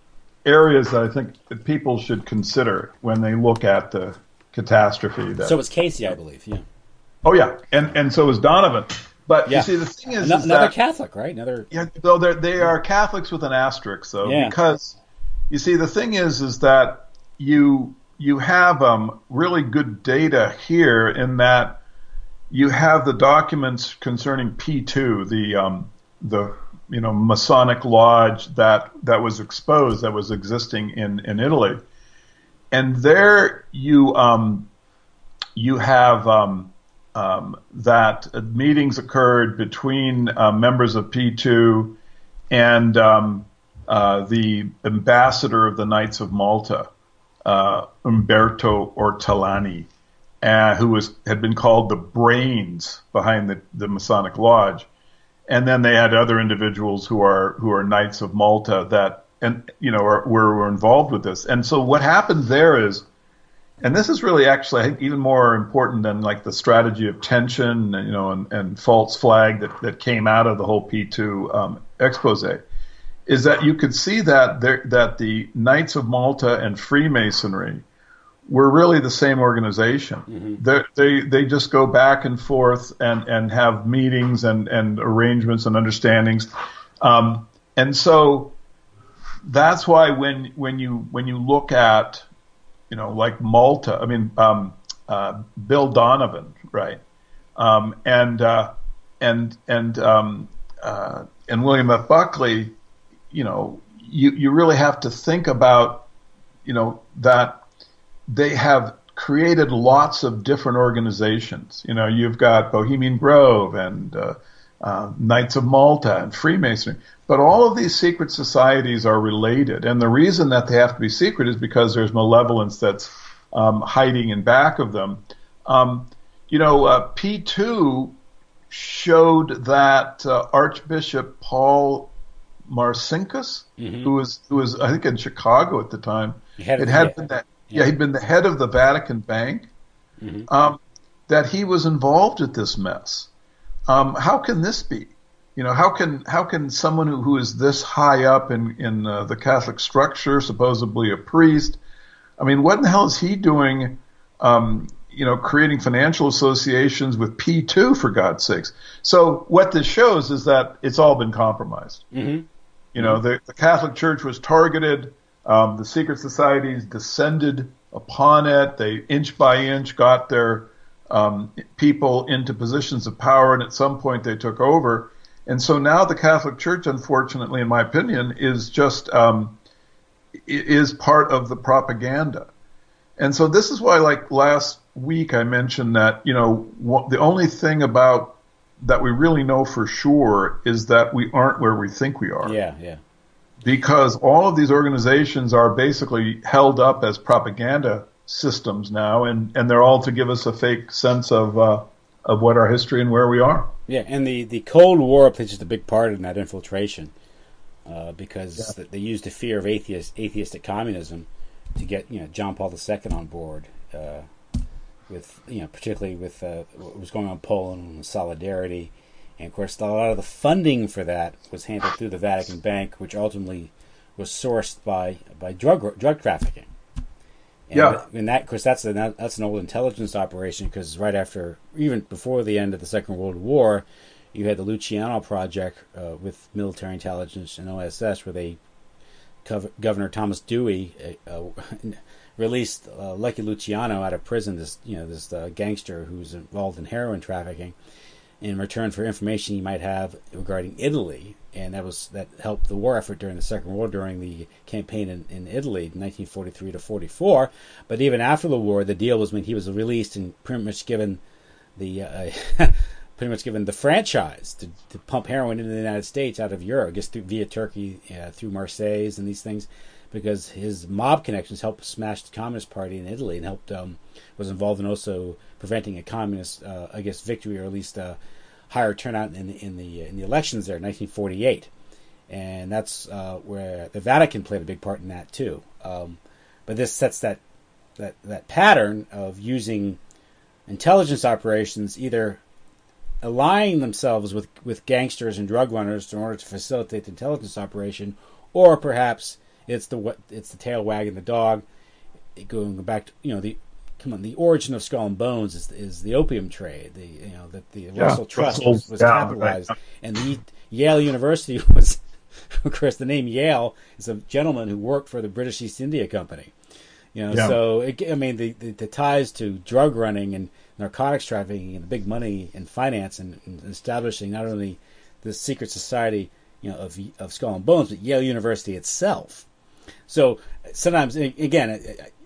areas that I think that people should consider when they look at the catastrophe. That, so was Casey, I believe. Yeah. Oh yeah, and and so was Donovan. But yeah. you see, the thing is, another, is another that, Catholic, right? Another. Yeah, though they they are Catholics with an asterisk, though, yeah. because you see, the thing is, is that you you have um really good data here in that you have the documents concerning P two, the um the you know Masonic lodge that that was exposed, that was existing in in Italy, and there you um you have um. Um, that meetings occurred between uh, members of P two and um, uh, the ambassador of the Knights of Malta, uh, Umberto Ortolani, uh, who was had been called the brains behind the, the Masonic Lodge, and then they had other individuals who are who are Knights of Malta that and you know are, were, were involved with this. And so what happened there is. And this is really actually, I think, even more important than like the strategy of tension, you know, and, and false flag that, that came out of the whole P two um, expose, is that you could see that there, that the Knights of Malta and Freemasonry were really the same organization. Mm-hmm. They they just go back and forth and, and have meetings and, and arrangements and understandings, um, and so that's why when when you when you look at you know, like Malta, I mean, um, uh, Bill Donovan, right? Um, and, uh, and, and, um, uh, and William F. Buckley, you know, you, you really have to think about, you know, that they have created lots of different organizations. You know, you've got Bohemian Grove and, uh, uh, Knights of Malta and Freemasonry. But all of these secret societies are related, and the reason that they have to be secret is because there's malevolence that's um, hiding in back of them. Um, you know, uh, P two showed that uh, Archbishop Paul Marcinkus, mm-hmm. who was who was I think in Chicago at the time, it had yeah. been that yeah. yeah he'd been the head of the Vatican Bank, mm-hmm. um, that he was involved with this mess. Um, how can this be? You know, how can how can someone who, who is this high up in in uh, the Catholic structure, supposedly a priest, I mean, what in the hell is he doing? Um, you know, creating financial associations with P two, for God's sakes. So what this shows is that it's all been compromised. Mm-hmm. You know, mm-hmm. the, the Catholic Church was targeted. Um, the secret societies descended upon it. They inch by inch got their um, people into positions of power, and at some point they took over. And so now the Catholic Church, unfortunately, in my opinion, is just um, is part of the propaganda. And so this is why, like last week, I mentioned that, you know, what, the only thing about that we really know for sure is that we aren't where we think we are. Yeah, yeah. Because all of these organizations are basically held up as propaganda systems now, and, and they're all to give us a fake sense of uh, of what our history and where we are. Yeah, and the, the Cold War plays just a big part in that infiltration, uh, because yeah. they used the fear of atheist, atheistic communism to get, you know, John Paul the Second on board, uh, with, you know, particularly with uh, what was going on in Poland and Solidarity. And of course, a lot of the funding for that was handled through the Vatican Bank, which ultimately was sourced by by drug drug trafficking. And, Yeah. and that, of course, that's, a, that's an old intelligence operation because right after, even before the end of the Second World War, you had the Luciano Project uh, with military intelligence and O S S, where they, Governor Thomas Dewey uh, released uh, Lucky Luciano out of prison, this you know this uh, gangster who's involved in heroin trafficking, in return for information he might have regarding Italy, and that was that helped the war effort during the Second War, during the campaign in, in Italy, nineteen forty-three to forty-four. But even after the war, the deal was when he was released and pretty much given the uh, pretty much given the franchise to, to pump heroin into the United States out of Europe, just through, via Turkey, uh, through Marseilles and these things, because his mob connections helped smash the Communist Party in Italy and helped um, was involved in also preventing a communist, uh, I guess, victory, or at least a higher turnout in the in the in the elections there in nineteen forty-eight, and that's uh, where the Vatican played a big part in that too. Um, but this sets that that that pattern of using intelligence operations, either allying themselves with, with gangsters and drug runners in order to facilitate the intelligence operation, or perhaps it's the it's the tail wagging the dog. Going back to you know the come on the origin of Skull and Bones is is the opium trade. The you know that the Yeah, Russell Trust Russell, was, was yeah, capitalized, right. and the Yale University was, of course, the name Yale is a gentleman who worked for the British East India Company. You know, Yeah. so it, I mean the, the the ties to drug running and narcotics trafficking and the big money and finance and, and establishing not only the secret society, you know, of of Skull and Bones, but Yale University itself. So sometimes, again,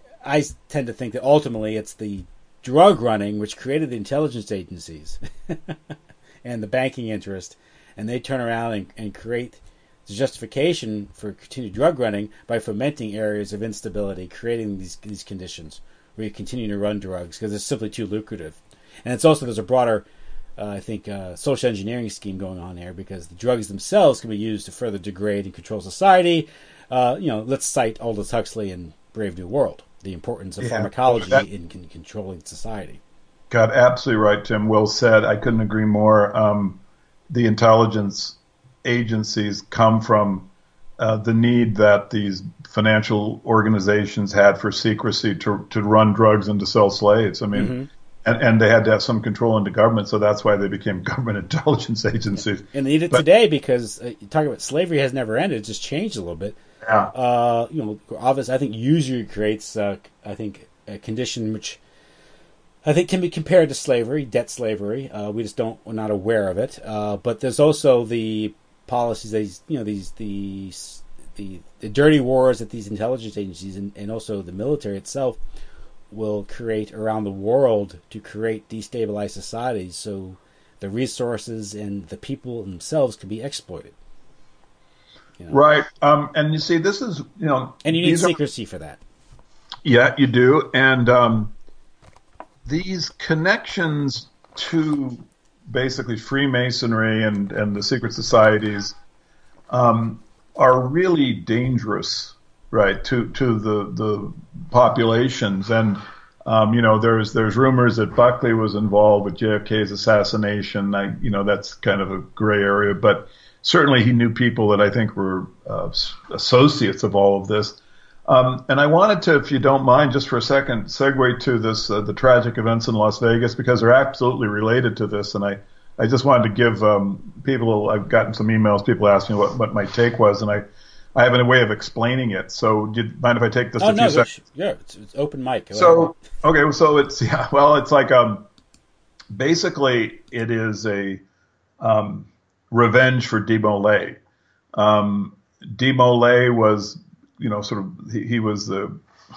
I tend to think that ultimately it's the drug running which created the intelligence agencies and the banking interest, and they turn around and, and create the justification for continued drug running by fomenting areas of instability, creating these these conditions where you continue to run drugs because it's simply too lucrative. And it's also, there's a broader, uh, I think, uh, social engineering scheme going on here, because the drugs themselves can be used to further degrade and control society. Uh, you know, let's cite Aldous Huxley and Brave New World, the importance of Yeah, pharmacology that- in, in controlling society. Got absolutely right, Tim. Well said. I couldn't agree more. Um, the intelligence agencies come from uh, the need that these financial organizations had for secrecy to to run drugs and to sell slaves. I mean, Mm-hmm. and, and they had to have some control into government, so that's why they became government intelligence agencies. And they need it But- today because uh, you talk about slavery has never ended; it's just changed a little bit. Yeah. Uh, you know, obviously, I think usury creates, uh, I think, a condition which I think can be compared to slavery, debt slavery. Uh, we just don't, we're not aware of it. Uh, but there's also the policies, these, you know, these, these, the, the dirty wars that these intelligence agencies and, and also the military itself will create around the world to create destabilized societies, so the resources and the people themselves can be exploited. You know? Right. Um, and you see, this is, you know, And you need these are- secrecy for that. Yeah, you do. And um, these connections to basically Freemasonry and, and the secret societies um, are really dangerous, right, to to the the populations. And um, you know, there's there's rumors that Buckley was involved with J F K's assassination. I, you know, that's kind of a gray area, but certainly he knew people that I think were uh, associates of all of this. Um, and I wanted to, if you don't mind, just for a second, segue to this, uh, the tragic events in Las Vegas, because they're absolutely related to this. And I, I just wanted to give um, people, I've gotten some emails, people asked me what, what my take was, and I, I have a way of explaining it. So do you mind if I take this Oh, a no, few seconds? yeah, it's, it's open mic. So, okay, so it's, yeah, well, it's like, um, basically it is a, um, revenge for De Molay. Um, De Molay was, you know, sort of, he, he was the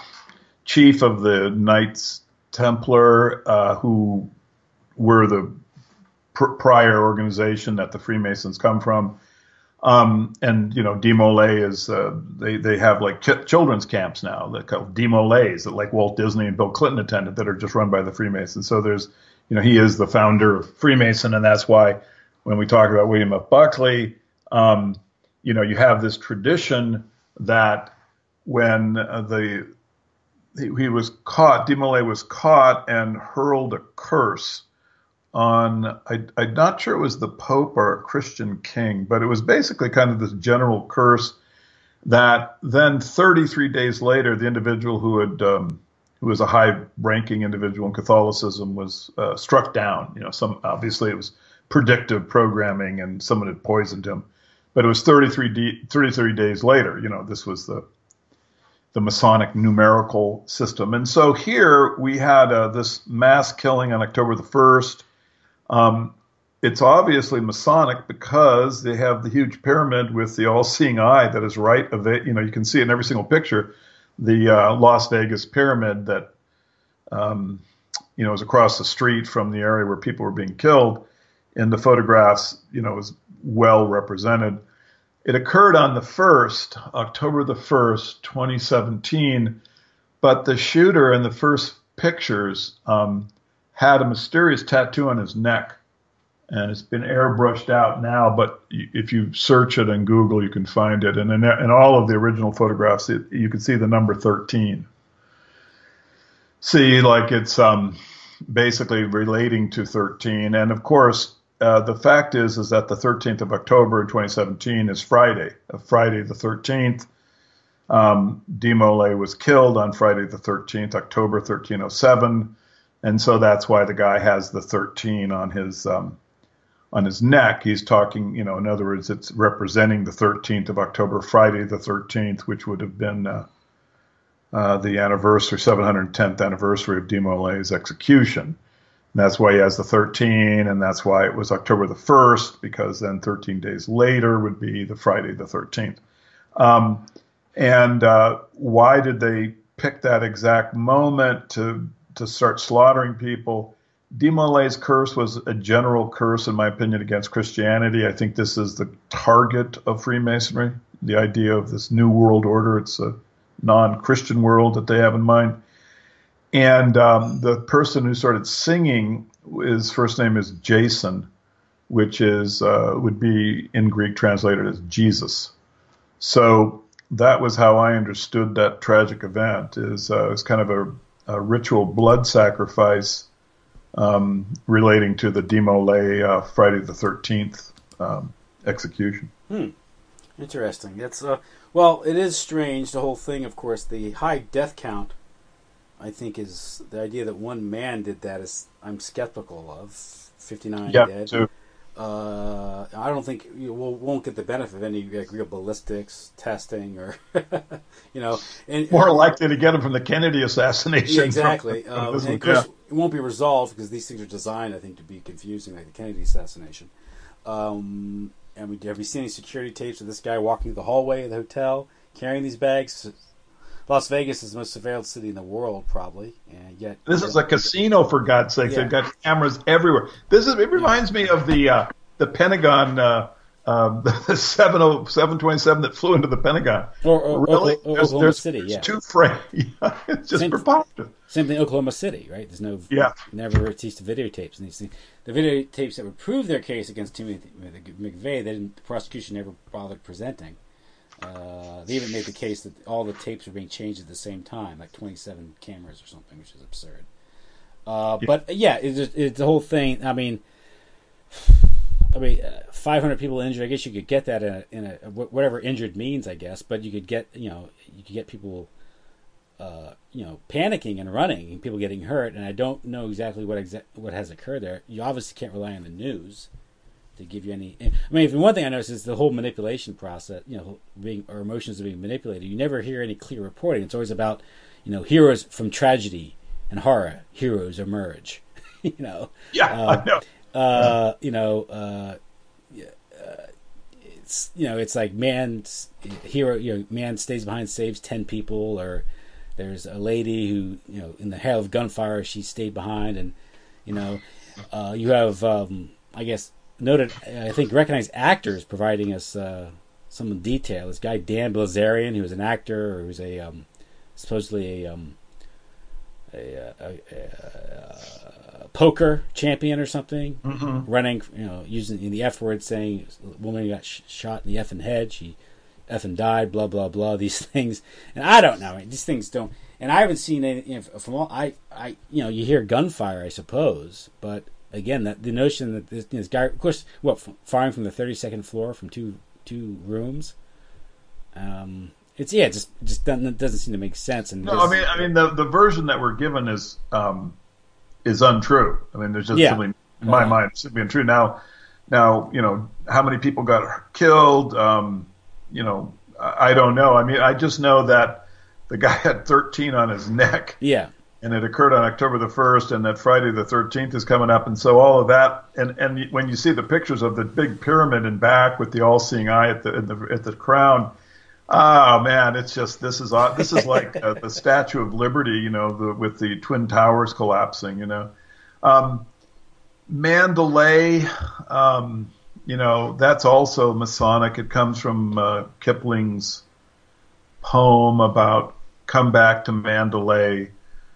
chief of the Knights Templar, uh, who were the pr- prior organization that the Freemasons come from. Um, and, you know, De Molay is, uh, they, they have like ch- children's camps now that called De Molays that like Walt Disney and Bill Clinton attended that are just run by the Freemasons. So there's, you know, he is the founder of Freemason, and that's why when we talk about William F. Buckley, um, you know, you have this tradition that when uh, the he, he was caught, De Molay was caught and hurled a curse on, I, I'm not sure it was the Pope or a Christian king, but it was basically kind of this general curse that then thirty-three days later, the individual who had um, who was a high-ranking individual in Catholicism, was uh, struck down. You know, some obviously it was predictive programming, and someone had poisoned him. But it was thirty-three, d- thirty-three days later. You know, this was the the Masonic numerical system. And so here we had uh, this mass killing on October the first. Um, it's obviously Masonic because they have the huge pyramid with the all-seeing eye that is right of it. You know, you can see it in every single picture. The uh, Las Vegas pyramid that, um, you know, is across the street from the area where people were being killed in the photographs, you know, is well represented. It occurred on the first, October the first, twenty seventeen, but the shooter in the first pictures um, had a mysterious tattoo on his neck, and it's been airbrushed out now, but if you search it in Google, you can find it. And in, in all of the original photographs, it, you can see the number thirteen. See, like it's um, basically relating to thirteen. And of course, uh, the fact is, is that the thirteenth of October in twenty seventeen is Friday, uh, Friday the thirteenth. Um, De Molay was killed on Friday the thirteenth, October thirteen oh seven. And so that's why the guy has the thirteen on his um, on his neck. He's talking, you know, in other words, it's representing the thirteenth of October, Friday the thirteenth, which would have been uh, uh, the anniversary, seven hundred tenth anniversary of De Molay's execution. And that's why he has the thirteen, and that's why it was October the first, because then thirteen days later would be the Friday the thirteenth. Um, and uh, why did they pick that exact moment to to start slaughtering people? De Molay's curse was a general curse, in my opinion, against Christianity. I think this is the target of Freemasonry, the idea of this new world order. It's a non-Christian world that they have in mind. And um, the person who started singing, his first name is Jason, which is uh, would be in Greek translated as Jesus. So that was how I understood that tragic event. Is uh, it's kind of a, a ritual blood sacrifice um, relating to the De Molay uh, Friday the thirteenth um, execution. Hmm. Interesting. It's uh, well, it is strange. The whole thing, of course, the high death count. I think is the idea that one man did that is I'm skeptical of. fifty-nine yeah, dead. too. Uh, I don't think you we'll, won't get the benefit of any like, real ballistics testing or, you know. And, More likely to get them from the Kennedy assassination. Yeah, exactly. From, from um, this and of one, course, yeah. it won't be resolved because these things are designed, I think, to be confusing, like the Kennedy assassination. Um, and we, have you seen any security tapes of this guy walking through the hallway of the hotel carrying these bags? Las Vegas is the most surveilled city in the world, probably, and yet this is a casino, for God's sake. Yeah. They've got cameras everywhere. This is. It reminds me of the uh, the Pentagon, uh, um, the seven twenty-seven that flew into the Pentagon. Or, or, really, or, or there's, Oklahoma there's, City, there's yeah. two frames. It's just Same- preposterous. Same thing, Oklahoma City, right? There's no, Yeah. never released the videotapes and these things. The videotapes that would prove their case against Timothy McVeigh, they didn't, the prosecution never bothered presenting. Uh, they even made the case that all the tapes were being changed at the same time, like twenty-seven cameras or something, which is absurd. Uh, Yeah. But yeah, it's, just, it's the whole thing. I mean, I mean, uh, five hundred people injured. I guess you could get that in a, in a whatever injured means, I guess. But you could get, you know, you could get people, uh, you know, panicking and running, and people getting hurt. And I don't know exactly what exa- what has occurred there. You obviously can't rely on the news to give you any. I mean, if one thing I noticed is the whole manipulation process. You know, being our emotions are being manipulated. You never hear any clear reporting. It's always about, you know, heroes from tragedy and horror. Heroes emerge. you know. Yeah, Uh, I know. Uh, you know, uh, uh, it's you know, it's like man, hero, you know, man stays behind, saves ten people, or there's a lady who, you know, in the hail of gunfire, she stayed behind, and you know, uh, you have, um, I guess, noted, I think, recognized actors providing us uh, some detail. This guy Dan Bilzerian, who was an actor, or who's a um, supposedly a um, a, a, a, a poker champion or something, Mm-hmm. running, you know, using the F word, saying a woman got sh- shot in the effing head, she effing died, blah blah blah. These things, and I don't know. These things don't. And I haven't seen any, you know, from all I, I, you know, you hear gunfire, I suppose, but again, that the notion that this, you know, this guy, of course, what firing from the thirty-second floor from two two rooms. Um, It's yeah, it just just doesn't, it doesn't seem to make sense. And no, I mean, I mean the the version that we're given is um, is untrue. I mean, there's just yeah. simply in my uh, mind simply untrue. Now, now you know how many people got killed. Um, you know, I, I don't know. I mean, I just know that the guy had thirteen on his neck. Yeah. And it occurred on October the first, and that Friday the thirteenth is coming up, and so all of that, and and when you see the pictures of the big pyramid in back with the all-seeing eye at the at the, at the crown, oh man, it's just this is this is like uh, the Statue of Liberty, you know, the, with the Twin Towers collapsing, you know, um, Mandalay, um, you know, that's also Masonic. It comes from uh, Kipling's poem about "Come Back to Mandalay,"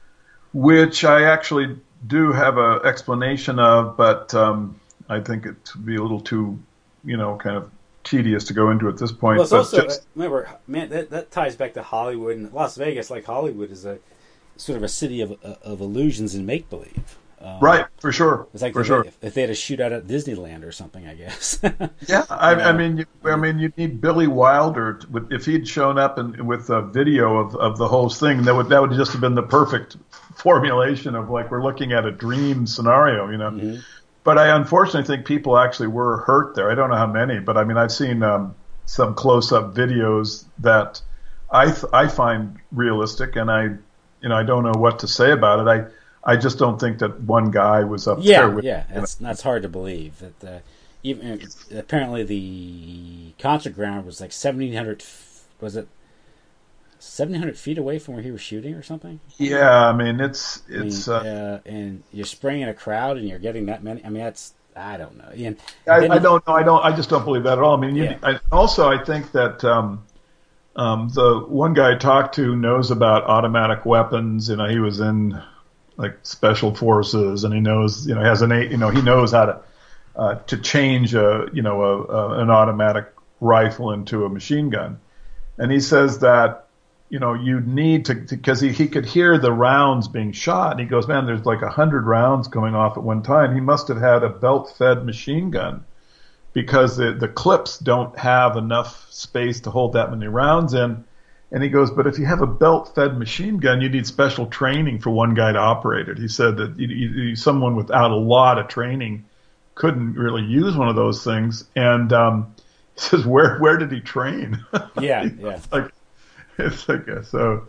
which I actually do have an explanation of, but um, I think it would be a little too, you know, kind of tedious to go into at this point. Well, it's but also, just, remember, man, that, that ties back to Hollywood. And Las Vegas, like Hollywood, is a sort of a city of of illusions and make-believe. Um, right, for sure. It's like for if, sure. They, if they had a shootout at Disneyland or something, I guess. yeah, I, you know? I mean, you, I mean, you need Billy Wilder to, if he'd shown up in, with a video of, of the whole thing. That would that would just have been the perfect formulation of like we're looking at a dream scenario, you know. Mm-hmm. But I unfortunately think people actually were hurt there. I don't know how many, but I mean, I've seen um, some close-up videos that I th- I find realistic, and I, you know, I don't know what to say about it. I. I just don't think that one guy was up yeah, there with yeah, that's that's hard to believe. That uh, even apparently the concert ground was like seventeen hundred. Was it seventeen hundred feet away from where he was shooting or something? Yeah, I mean it's it's. I mean, uh, uh, and you're spraying in a crowd and you're getting that many. I mean, that's I don't know. And I, I don't know. I don't. I just don't believe that at all. I mean, you, yeah. I, also I think that um, um, the one guy I talked to knows about automatic weapons. You know, he was in like special forces, and he knows, you know, has an, you know, he knows how to uh, to change a, you know, a, a, an automatic rifle into a machine gun, and he says that, you know, you need to, because he he could hear the rounds being shot, and he goes, man, there's like a hundred rounds going off at one time. He must have had a belt-fed machine gun, because the the clips don't have enough space to hold that many rounds in. And he goes, but if you have a belt-fed machine gun, you need special training for one guy to operate it. He said that you, you, someone without a lot of training couldn't really use one of those things. And um, he says, where where did he train? Yeah, yeah. It's like, it's like a, so,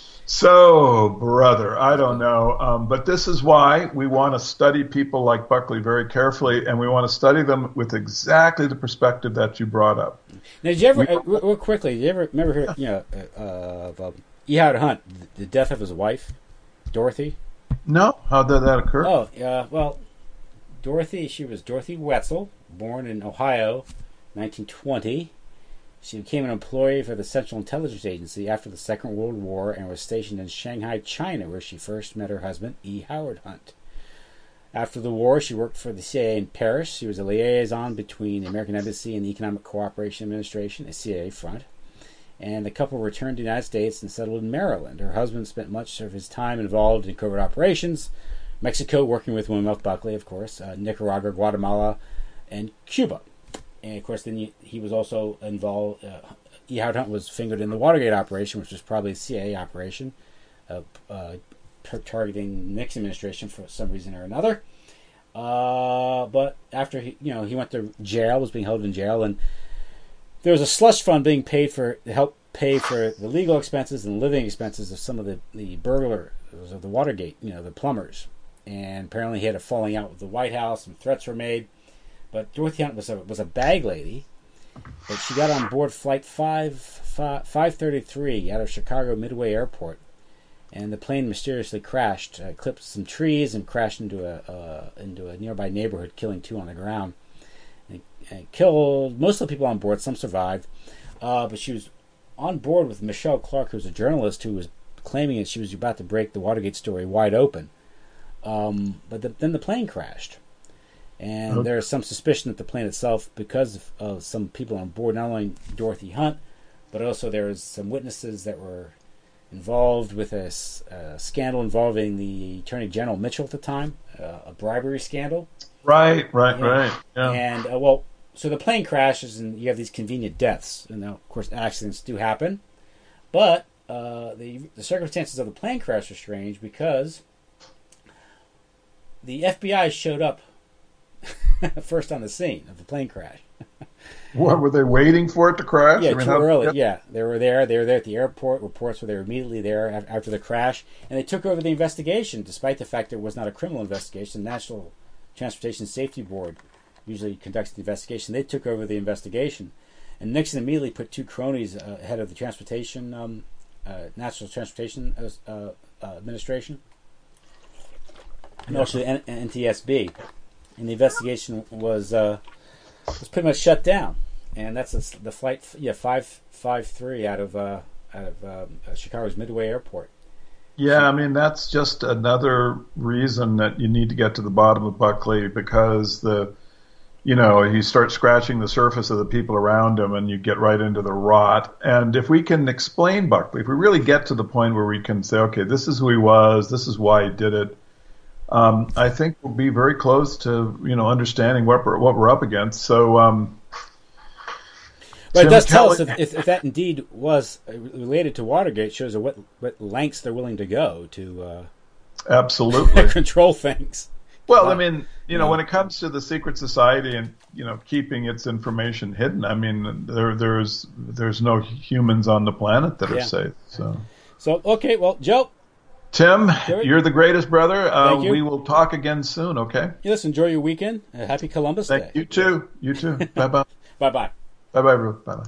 so brother, I don't know. Um, but this is why we want to study people like Buckley very carefully, and we want to study them with exactly the perspective that you brought up. Now, did you ever, uh, real quickly, did you ever remember hear, you know, uh, of uh, E. Howard Hunt, the death of his wife, Dorothy? No, how did that occur? Oh, uh, well, Dorothy, she was Dorothy Wetzel, born in Ohio, nineteen twenty. She became an employee for the Central Intelligence Agency after the Second World War and was stationed in Shanghai, China, where she first met her husband, E. Howard Hunt. After the war, she worked for the C I A in Paris. She was a liaison between the American Embassy and the Economic Cooperation Administration, the C I A front. And the couple returned to the United States and settled in Maryland. Her husband spent much of his time involved in covert operations, Mexico, working with William F. Buckley, of course, uh, Nicaragua, Guatemala, and Cuba. And, of course, then he, he was also involved. Uh, E. Howard Hunt was fingered in the Watergate operation, which was probably a C I A operation, uh, uh, targeting the Nixon administration for some reason or another. Uh, but after he, you know, he went to jail, was being held in jail, and there was a slush fund being paid for to help pay for the legal expenses and living expenses of some of the the burglars of the Watergate, you know, the plumbers. And apparently he had a falling out with the White House, and threats were made. But Dorothy Hunt was a was a bag lady, but she got on board flight five five thirty three out of Chicago Midway Airport, and the plane mysteriously crashed, uh, clipped some trees, and crashed into a uh, into a nearby neighborhood, killing two on the ground. And, and killed most of the people on board. Some survived, uh, but she was on board with Michelle Clark, who was a journalist who was claiming that she was about to break the Watergate story wide open. Um, but the, then the plane crashed. And okay. There is some suspicion that the plane itself, because of, of some people on board, not only Dorothy Hunt, but also there was some witnesses that were involved with a, a scandal involving the Attorney General Mitchell at the time, uh, a bribery scandal. Right, right, yeah. right. Yeah. And, uh, well, so the plane crashes and you have these convenient deaths. And now, of course, accidents do happen. But uh, the the circumstances of the plane crash are strange because the F B I showed up first on the scene of the plane crash. What, were they waiting for it to crash? Yeah, I mean, too how- early. Yeah, they were there. They were there at the airport. Reports were they were immediately there af- after the crash, and they took over the investigation, despite the fact that it was not a criminal investigation. The National Transportation Safety Board usually conducts the investigation. They took over the investigation, and Nixon immediately put two cronies uh, ahead of the transportation, um, uh, National Transportation uh, uh, Administration, and also the N- N T S B. And the investigation was uh, was pretty much shut down. And that's a, the flight, yeah, five five three out of uh, out of um, uh, Chicago's Midway Airport. Yeah, I mean, that's just another reason that you need to get to the bottom of Buckley, because the, you know, you start scratching the surface of the people around him and you get right into the rot. And if we can explain Buckley, if we really get to the point where we can say, okay, this is who he was, this is why he did it, um, I think we'll be very close to, you know, understanding what we're, what we're up against. So, um, But it Tim does tell us Kelly- if, if, if that indeed was related to Watergate, shows what what lengths they're willing to go to uh, absolutely. control things. Well, I mean, you know, Yeah. when it comes to the secret society and, you know, keeping its information hidden, I mean, there there's there's no humans on the planet that are Yeah. safe. So, So, okay, well, Joe, Tim, Gary? you're the greatest brother. Uh, Thank you. we will talk again soon. Okay. yes, enjoy your weekend. Uh, happy Columbus Thank Day. you too. You too. Bye bye. Bye bye. Bye bye, Ruth. Bye bye.